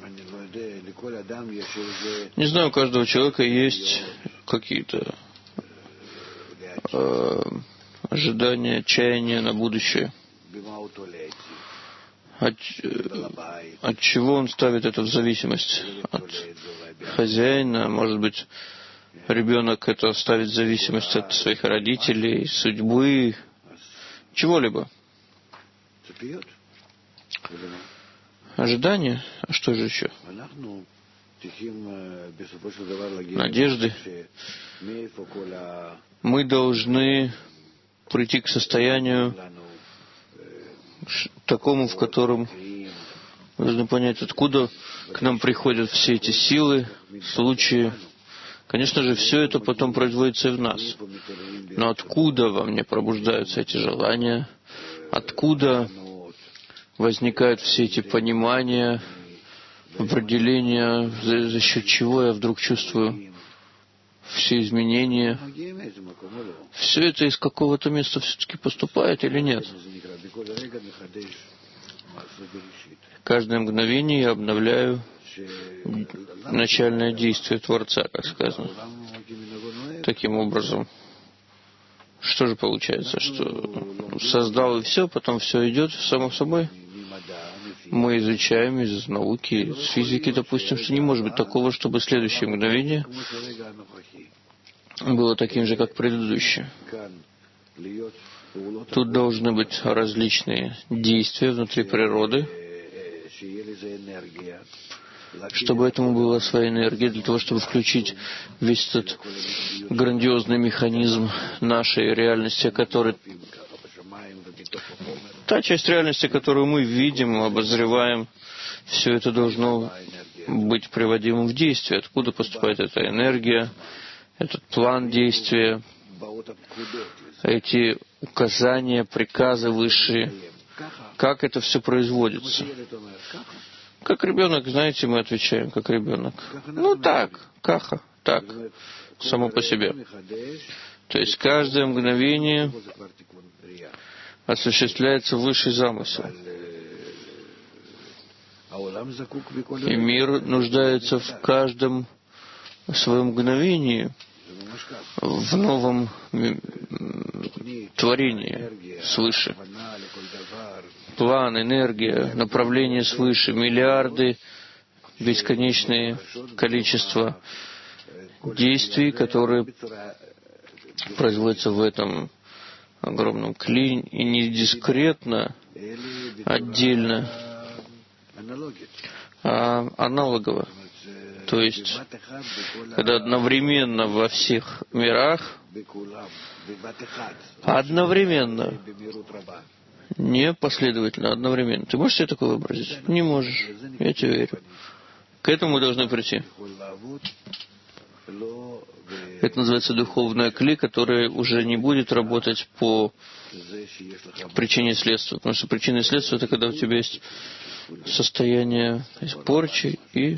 Не знаю, у каждого человека есть какие-то ожидания, чаяния на будущее. От чего он ставит это в зависимость? От хозяина, может быть, ребенок это ставит в зависимость от своих родителей, судьбы, чего-либо. Ожидание? А что же еще? Надежды. Мы должны прийти к состоянию такому, в котором нужно понять, откуда к нам приходят все эти силы, случаи. Конечно же, все это потом производится и в нас. Но откуда во мне пробуждаются эти желания? Откуда возникают все эти понимания, определения, за счет чего я вдруг чувствую все изменения? Все это из какого-то места все-таки поступает или нет? Каждое мгновение я обновляю начальное действие Творца, как сказано. Таким образом, что же получается? Что создал и все, потом все идет само собой? Мы изучаем из науки, из физики, допустим, что не может быть такого, чтобы следующее мгновение было таким же, как предыдущее. Тут должны быть различные действия внутри природы, чтобы этому была своя энергия, для того, чтобы включить весь этот грандиозный механизм нашей реальности, который... Та часть реальности, которую мы видим, обозреваем, все это должно быть приводимым в действие. Откуда поступает эта энергия, этот план действия, эти указания, приказы высшие, как это все производится. Как ребенок, знаете, мы отвечаем, как ребенок. Ну так, каха, так, само по себе. То есть каждое мгновение осуществляется высший замысел. И мир нуждается в каждом своем мгновении, в новом творении свыше. План, энергия, направление свыше, миллиарды, бесконечное количество действий, которые производятся в этом огромном клине, и не дискретно, отдельно, а аналогово. То есть, когда одновременно во всех мирах, одновременно, не последовательно, одновременно. Ты можешь себе такое вообразить? Не можешь. Я тебе верю. К этому мы должны прийти. Это называется духовная кли, которая уже не будет работать по причине и следствию. Потому что причина и следствие — это когда у тебя есть состояние порчи и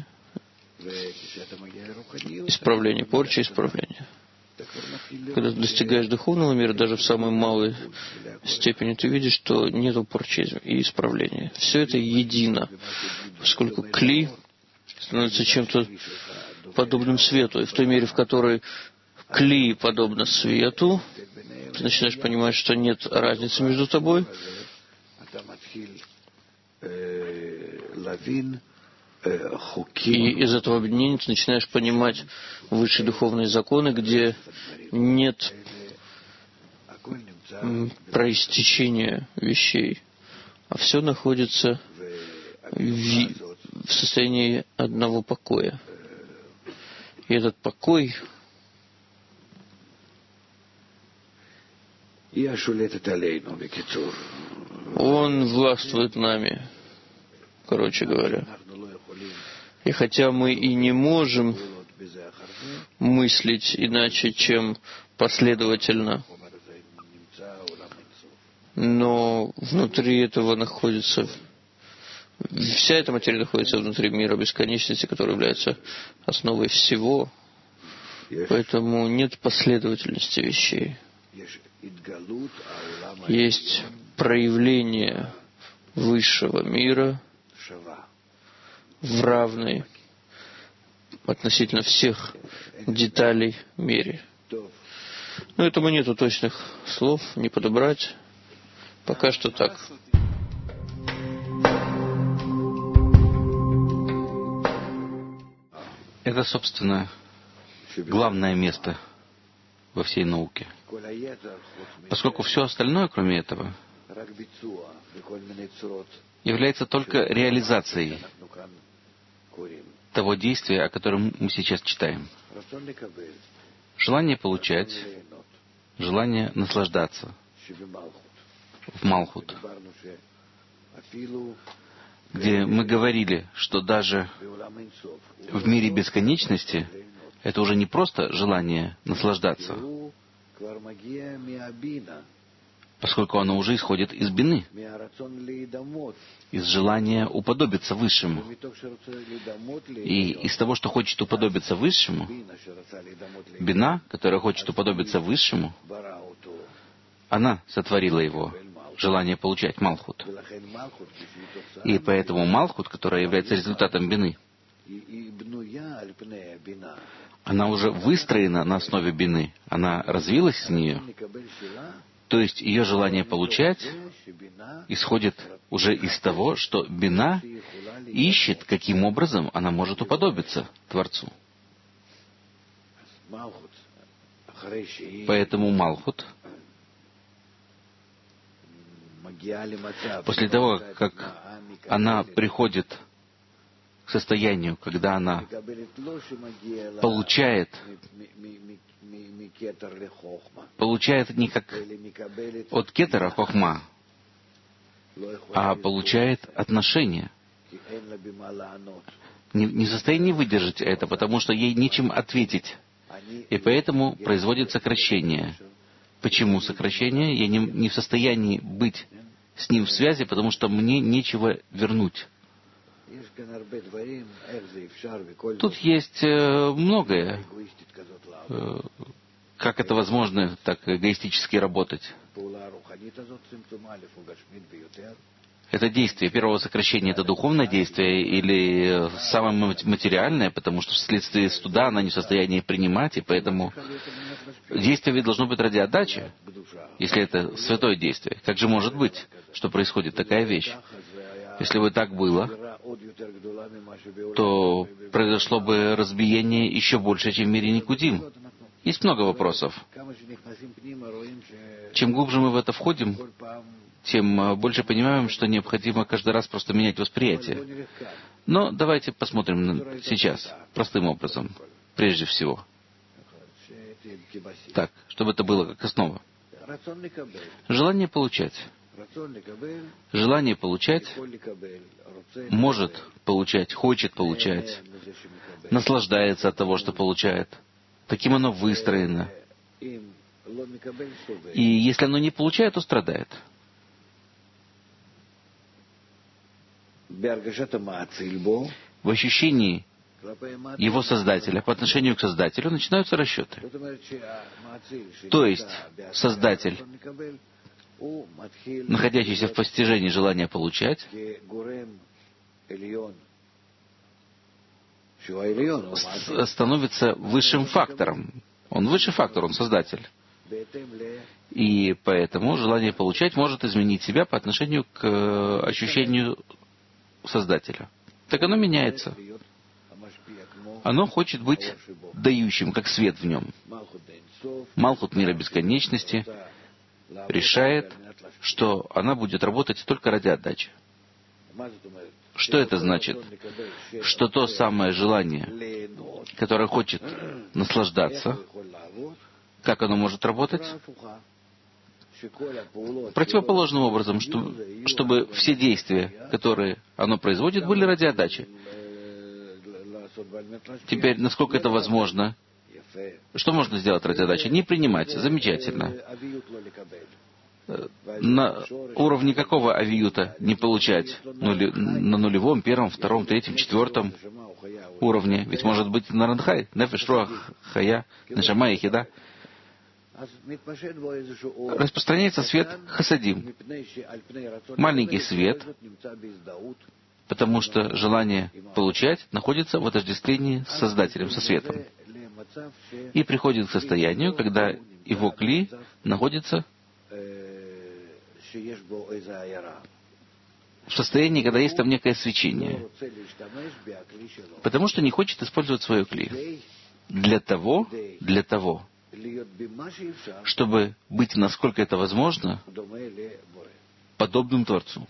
исправления. Порчи и исправления. Когда ты достигаешь духовного мира, даже в самой малой степени, ты видишь, что нету порчи и исправления. Все это едино, поскольку кли становится чем-то подобным свету. И в той мере, в которой кли подобно свету, ты начинаешь понимать, что нет разницы между тобой. И из этого объединения ты начинаешь понимать высшие духовные законы, где нет проистечения вещей, а все находится в состоянии одного покоя. И этот покой, он властвует нами, короче говоря. И хотя мы и не можем мыслить иначе, чем последовательно, но внутри этого находится, вся эта материя находится внутри мира бесконечности, который является основой всего, поэтому нет последовательности вещей. Есть проявление высшего мира в равной относительно всех деталей мере. Но этому нету точных слов, не подобрать. Пока что так. Это, собственно, главное место во всей науке. Поскольку все остальное, кроме этого, является только реализацией того действия, о котором мы сейчас читаем. Желание получать, желание наслаждаться в Малхут, где мы говорили, что даже в мире бесконечности это уже не просто желание наслаждаться, поскольку оно уже исходит из бины, из желания уподобиться Высшему. И из того, что хочет уподобиться Высшему, бина, которая хочет уподобиться Высшему, она сотворила его, желание получать Малхут. И поэтому Малхут, которая является результатом бины, она уже выстроена на основе бины, она развилась из нее. То есть ее желание получать исходит уже из того, что бина ищет, каким образом она может уподобиться Творцу. Поэтому Малхут, после того, как она приходит к состоянию, когда она получает не как от кетера хохма, а получает отношение. Не в состоянии выдержать это, потому что ей нечем ответить. И поэтому производит сокращение. Почему сокращение? Я не в состоянии быть с ним в связи, потому что мне нечего вернуть. Тут есть многое. Как это возможно так эгоистически работать? Это действие первого сокращения, это духовное действие или самое материальное, потому что вследствие студа она не в состоянии принимать, и поэтому действие ведь должно быть ради отдачи, если это святое действие. Как же может быть, что происходит такая вещь? Если бы так было, то произошло бы разбиение еще больше, чем в мире Никудим. Есть много вопросов. Чем глубже мы в это входим, тем больше понимаем, что необходимо каждый раз просто менять восприятие. Но давайте посмотрим сейчас, простым образом, прежде всего. Так, чтобы это было как основа. Желание получать. Желание получать может получать, хочет получать, наслаждается от того, что получает. Таким оно выстроено. И если оно не получает, то страдает. В ощущении его Создателя по отношению к Создателю начинаются расчеты. То есть Создатель, находящийся в постижении желания получать, становится высшим фактором. Он высший фактор, он Создатель. И поэтому желание получать может изменить себя по отношению к ощущению Создателя. Так оно меняется. Оно хочет быть дающим, как свет в нем. Малхут мира бесконечности решает, что она будет работать только ради отдачи. Что это значит? Что то самое желание, которое хочет наслаждаться, как оно может работать? Противоположным образом, чтобы все действия, которые оно производит, были ради отдачи. Теперь, насколько это возможно, что можно сделать ради отдачи? Не принимать. Замечательно. На уровне какого авиюта не получать? На нулевом, первом, втором, третьем, четвертом уровне. Ведь может быть наранхай, нефеш, руах, хая, нешама и хида. Распространяется свет хасадим. Маленький свет, потому что желание получать находится в отождествлении с Создателем, со светом. И приходит к состоянию, когда его кли находится в состоянии, когда есть там некое свечение. Потому что не хочет использовать свое кли. Для того, чтобы быть, насколько это возможно, подобным Творцу.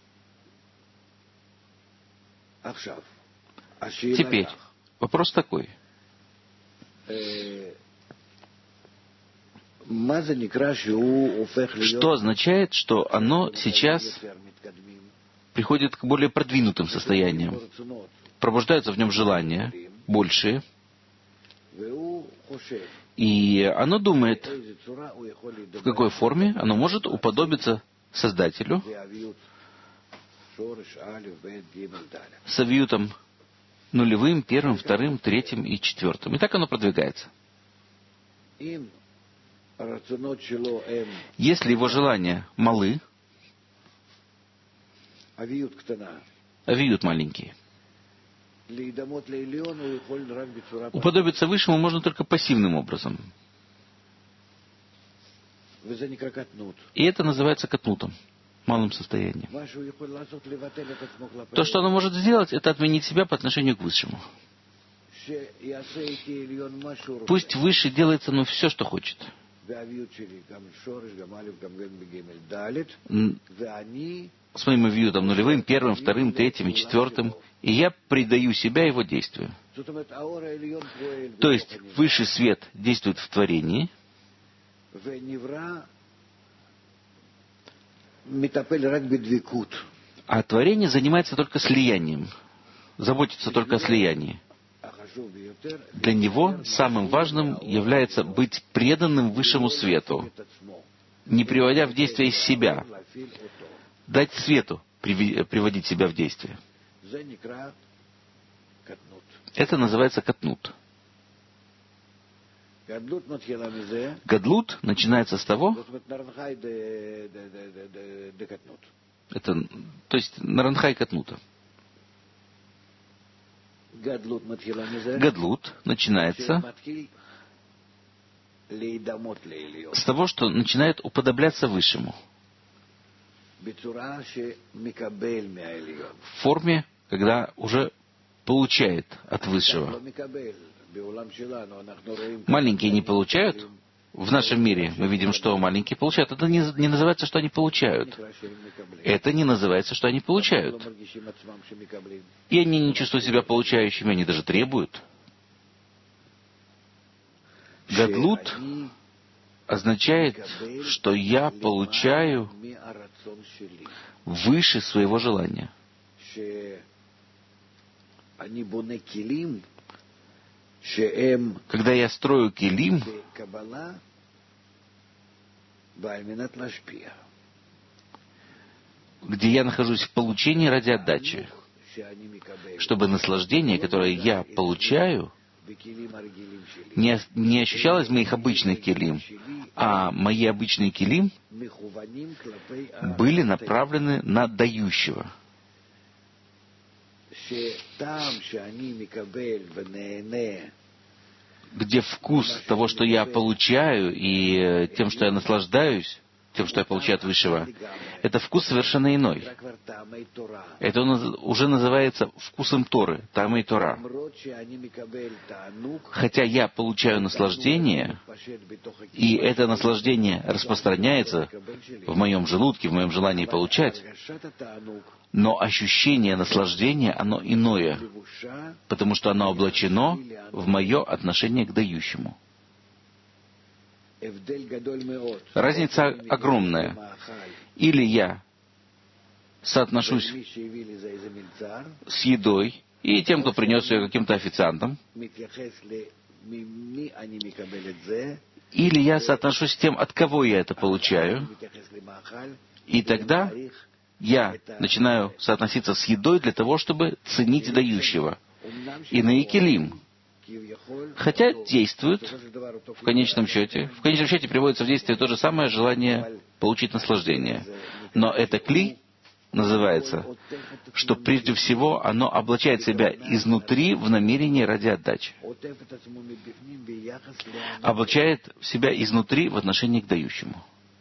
Теперь, вопрос такой. Что означает, что оно сейчас приходит к более продвинутым состояниям? Пробуждаются в нем желания большие, и оно думает, в какой форме оно может уподобиться Создателю с авиютом нулевым, первым, вторым, третьим и четвертым. И так оно продвигается. Если его желания малы, авиют маленький, уподобиться высшему можно только пассивным образом. И это называется катнутом, малым состоянием. То, что оно может сделать, это отменить себя по отношению к высшему. Пусть выше делает со мной все, что хочет. С моим авиютом нулевым, первым, вторым, третьим и четвертым, и я предаю себя его действию. То есть высший свет действует в творении, а творение занимается только слиянием, заботится только о слиянии. Для него самым важным является быть преданным высшему свету, не приводя в действие себя, дать свету приводить себя в действие. Это называется катнут. Гадлут начинается с того, то есть наранхай катнута. Гадлут начинается с того, что начинает уподобляться высшему. В форме, когда уже получает от высшего. Маленькие не получают. В нашем мире мы видим, что маленькие получают. Это не называется, что они получают. Это не называется, что они получают. И они не чувствуют себя получающими, они даже требуют. Гадлут означает, что я получаю выше своего желания. Когда я строю келим, где я нахожусь в получении ради отдачи, чтобы наслаждение, которое я получаю, не ощущалось в моих обычных келим, а мои обычные келим были направлены на дающего. Где вкус того, что я получаю, и тем, что я наслаждаюсь, тем, что я получаю от Высшего, это вкус совершенно иной. Это уже называется вкусом Торы, Таамей Тора. Хотя я получаю наслаждение, и это наслаждение распространяется в моем желудке, в моем желании получать, но ощущение наслаждения, оно иное, потому что оно облачено в мое отношение к дающему. Разница огромная. Или я соотношусь с едой и тем, кто принес ее каким-то официантом, или я соотношусь с тем, от кого я это получаю, и тогда я начинаю соотноситься с едой для того, чтобы ценить дающего. Иные келим, хотя действуют в конечном счете приводится в действие то же самое желание получить наслаждение. Но это кли называется, что прежде всего оно облачает себя изнутри в намерении ради отдачи. Облачает себя изнутри в отношении к дающему.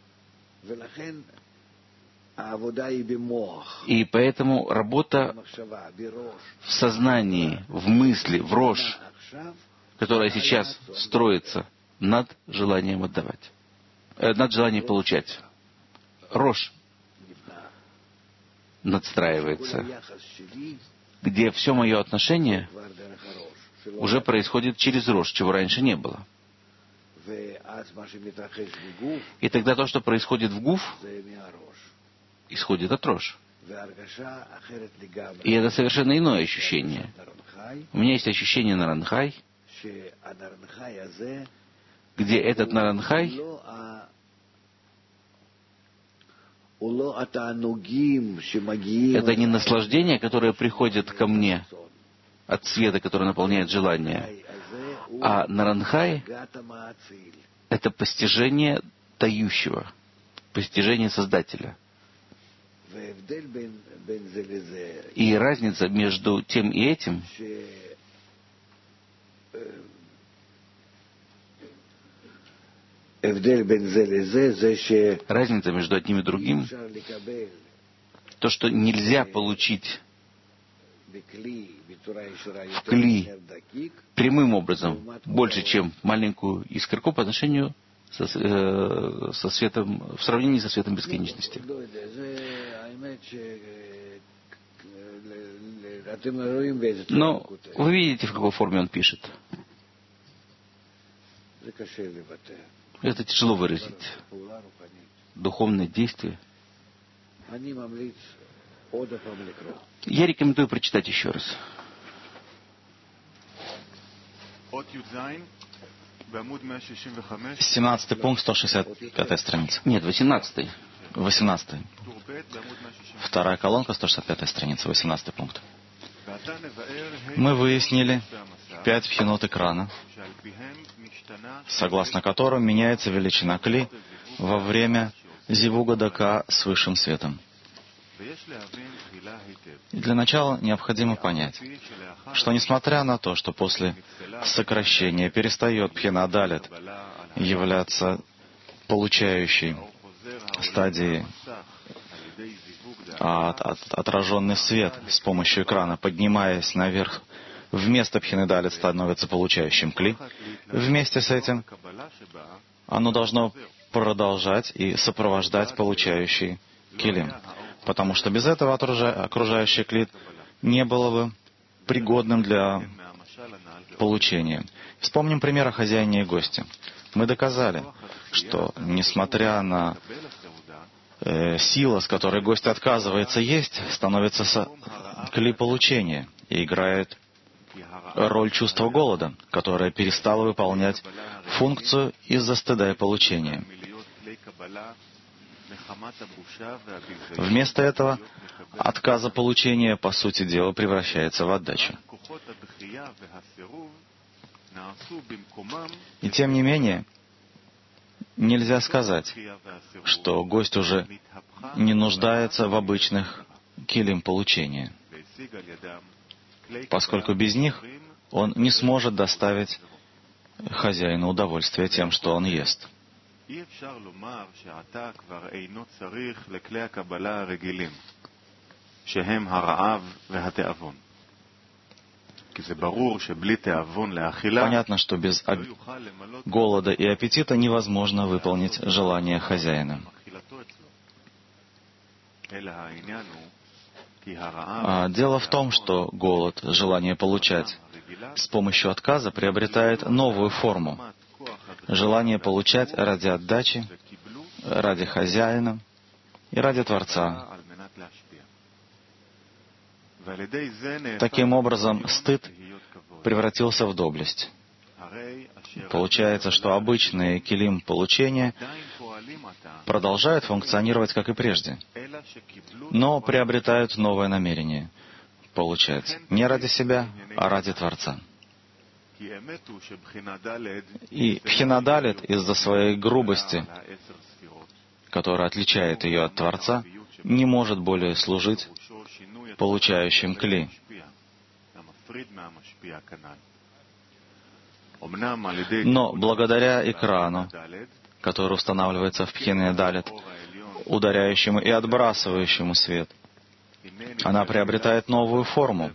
И поэтому работа в сознании, в мысли, в рош, которая сейчас строится над желанием отдавать, над желанием получать. Рош надстраивается, где все мое отношение уже происходит через рош, чего раньше не было. И тогда то, что происходит в гуф, исходит от рош. И это совершенно иное ощущение. У меня есть ощущение наранхай, где этот наранхай это не наслаждение, которое приходит ко мне от света, который наполняет желание, а наранхай — это постижение дающего, постижение Создателя. И разница между тем и этим разница между одним и другим, то, что нельзя получить в кли прямым образом больше, чем маленькую искорку по отношению со светом, в сравнении со светом бесконечности. Но вы видите, в какой форме он пишет. Это тяжело выразить. Духовное действие. Я рекомендую прочитать еще раз. 17-й пункт, 165-я страница. Нет, 18-й. 18-й. Вторая колонка, 165-я страница, 18-й пункт. Мы выяснили 5 пхинот экрана, согласно которым меняется величина кли во время зивуга дака с высшим светом. И для начала необходимо понять, что несмотря на то, что после сокращения перестает пхина далет являться получающей стадией, отраженный свет с помощью экрана, поднимаясь наверх, вместо пхины далет становится получающим кли, вместе с этим оно должно продолжать и сопровождать получающий килим. Потому что без этого окружающий клит не было бы пригодным для получения. Вспомним пример о хозяине и госте. Мы доказали, что, несмотря на сила, с которой гость отказывается есть, становится кли получения и играет роль чувства голода, которое перестало выполнять функцию из-за стыда и получения. Вместо этого отказа получения, по сути дела, превращается в отдачу. И тем не менее, нельзя сказать, что гость уже не нуждается в обычных килим получения, поскольку без них он не сможет доставить хозяину удовольствие тем, что он ест. Понятно, что без голода и аппетита невозможно выполнить желание хозяина. Дело в том, что голод, желание получать, с помощью отказа приобретает новую форму. Желание получать ради отдачи, ради хозяина и ради Творца. Таким образом, стыд превратился в доблесть. Получается, что обычные килим получения продолжают функционировать, как и прежде, но приобретают новое намерение — получать не ради себя, а ради Творца. И Пхина-далет из-за своей грубости, которая отличает ее от Творца, не может более служить получающим кли. Но благодаря экрану, который устанавливается в Пхина-далет, ударяющему и отбрасывающему свет, она приобретает новую форму,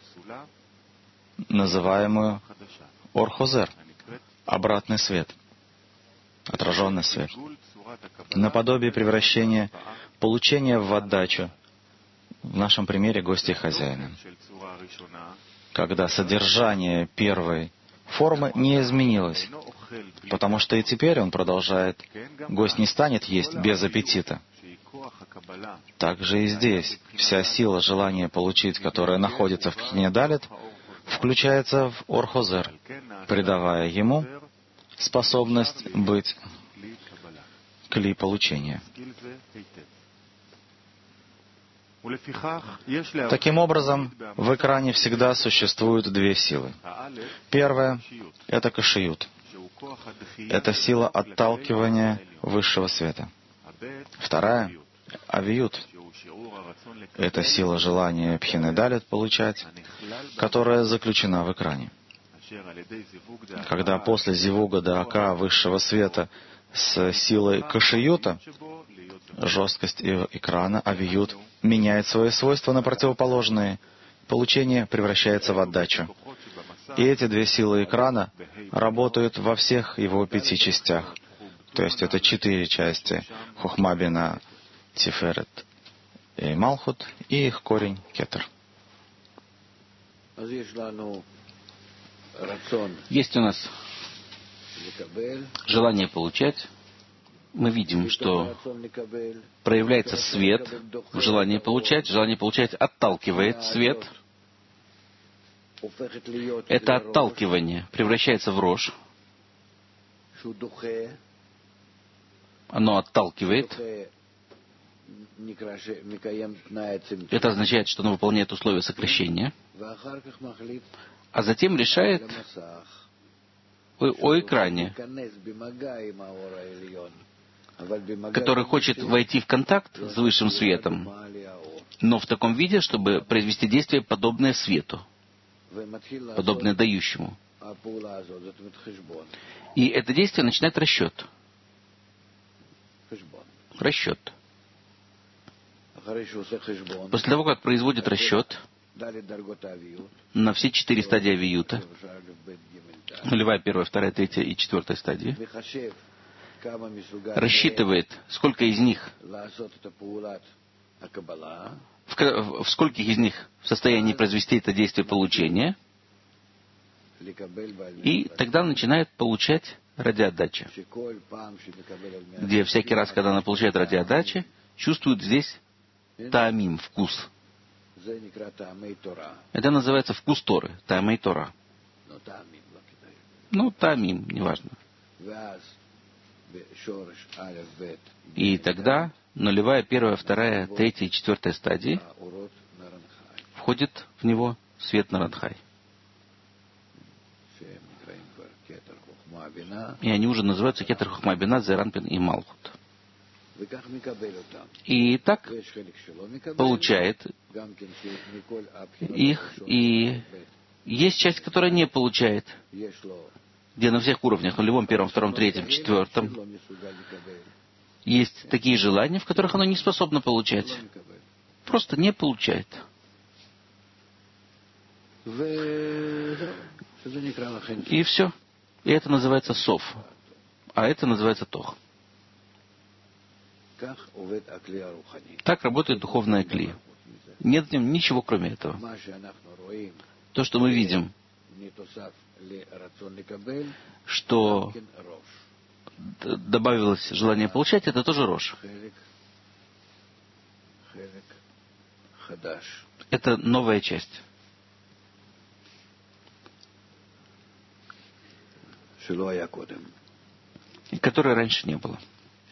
называемую Ор-Хозер, обратный свет, отраженный свет, наподобие превращения получения в отдачу, в нашем примере гостя и хозяина, когда содержание первой формы не изменилось, потому что и теперь он продолжает, гость не станет есть без аппетита. Так же и здесь вся сила желания получить, которая находится в Пхина-далет, включается в Ор-Хозер, придавая ему способность быть кли получения. Таким образом, в экране всегда существуют две силы. Первая — это кашиют. Это сила отталкивания высшего света. Вторая — авиют. Это сила желания Пхина-далет получать, которая заключена в экране. Когда после зивуга даака высшего света с силой кашиюта, жесткость экрана, авиют, меняет свои свойства на противоположные, получение превращается в отдачу. И эти две силы экрана работают во всех его 5 частях. То есть это 4 части: Хохма, Бина, Тиферет и Малхут, и их корень Кетер. Есть у нас желание получать. Мы видим, что проявляется свет в желании получать. Желание получать отталкивает свет. Это отталкивание превращается в рожь. Оно отталкивает. Это означает, что оно выполняет условия сокращения. А затем решает о экране, который хочет войти в контакт с высшим светом, но в таком виде, чтобы произвести действие, подобное свету, подобное дающему. И это действие начинает расчет. Расчет. После того, как производит расчет на все 4 стадии авиюта, нулевая, первая, вторая, третья и 4 стадии, рассчитывает, сколько из них, в скольких из них в состоянии произвести это действие получения, и тогда начинает получать ради отдачи. Где всякий раз, когда она получает ради отдачи, чувствуют здесь таамим, вкус. Это называется вкус Торы, таамей Тора. Ну, таамим, неважно. И тогда нулевая, первая, вторая, третья и четвертая стадии входит в него свет Наранхай. И они уже называются Кетер Хохма Бина, Зеранпин и Малхут. И так получает их, и есть часть, которая не получает, где на всех уровнях, нулевом, первом, втором, третьем, четвертом, есть такие желания, в которых оно не способно получать. Просто не получает. И все. И это называется сов. А это называется тох. Так работает духовная кли. Нет в нем ничего, кроме этого. То, что мы видим, что добавилось желание получать, это тоже рош. Это новая часть, которой раньше не было.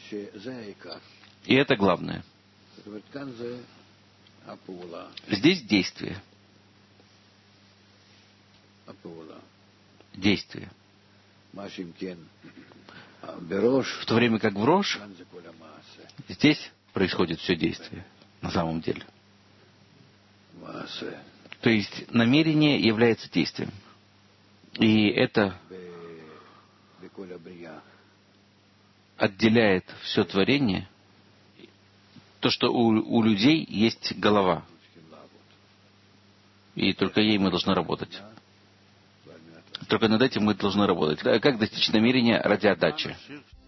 И это главное. Здесь действие. Действие. В то время как в рош, здесь происходит все действие, на самом деле. То есть намерение является действием. И это отделяет все творение, то, что у людей есть голова. И только ей мы должны работать. Только над этим мы должны работать. Как достичь намерения ради отдачи?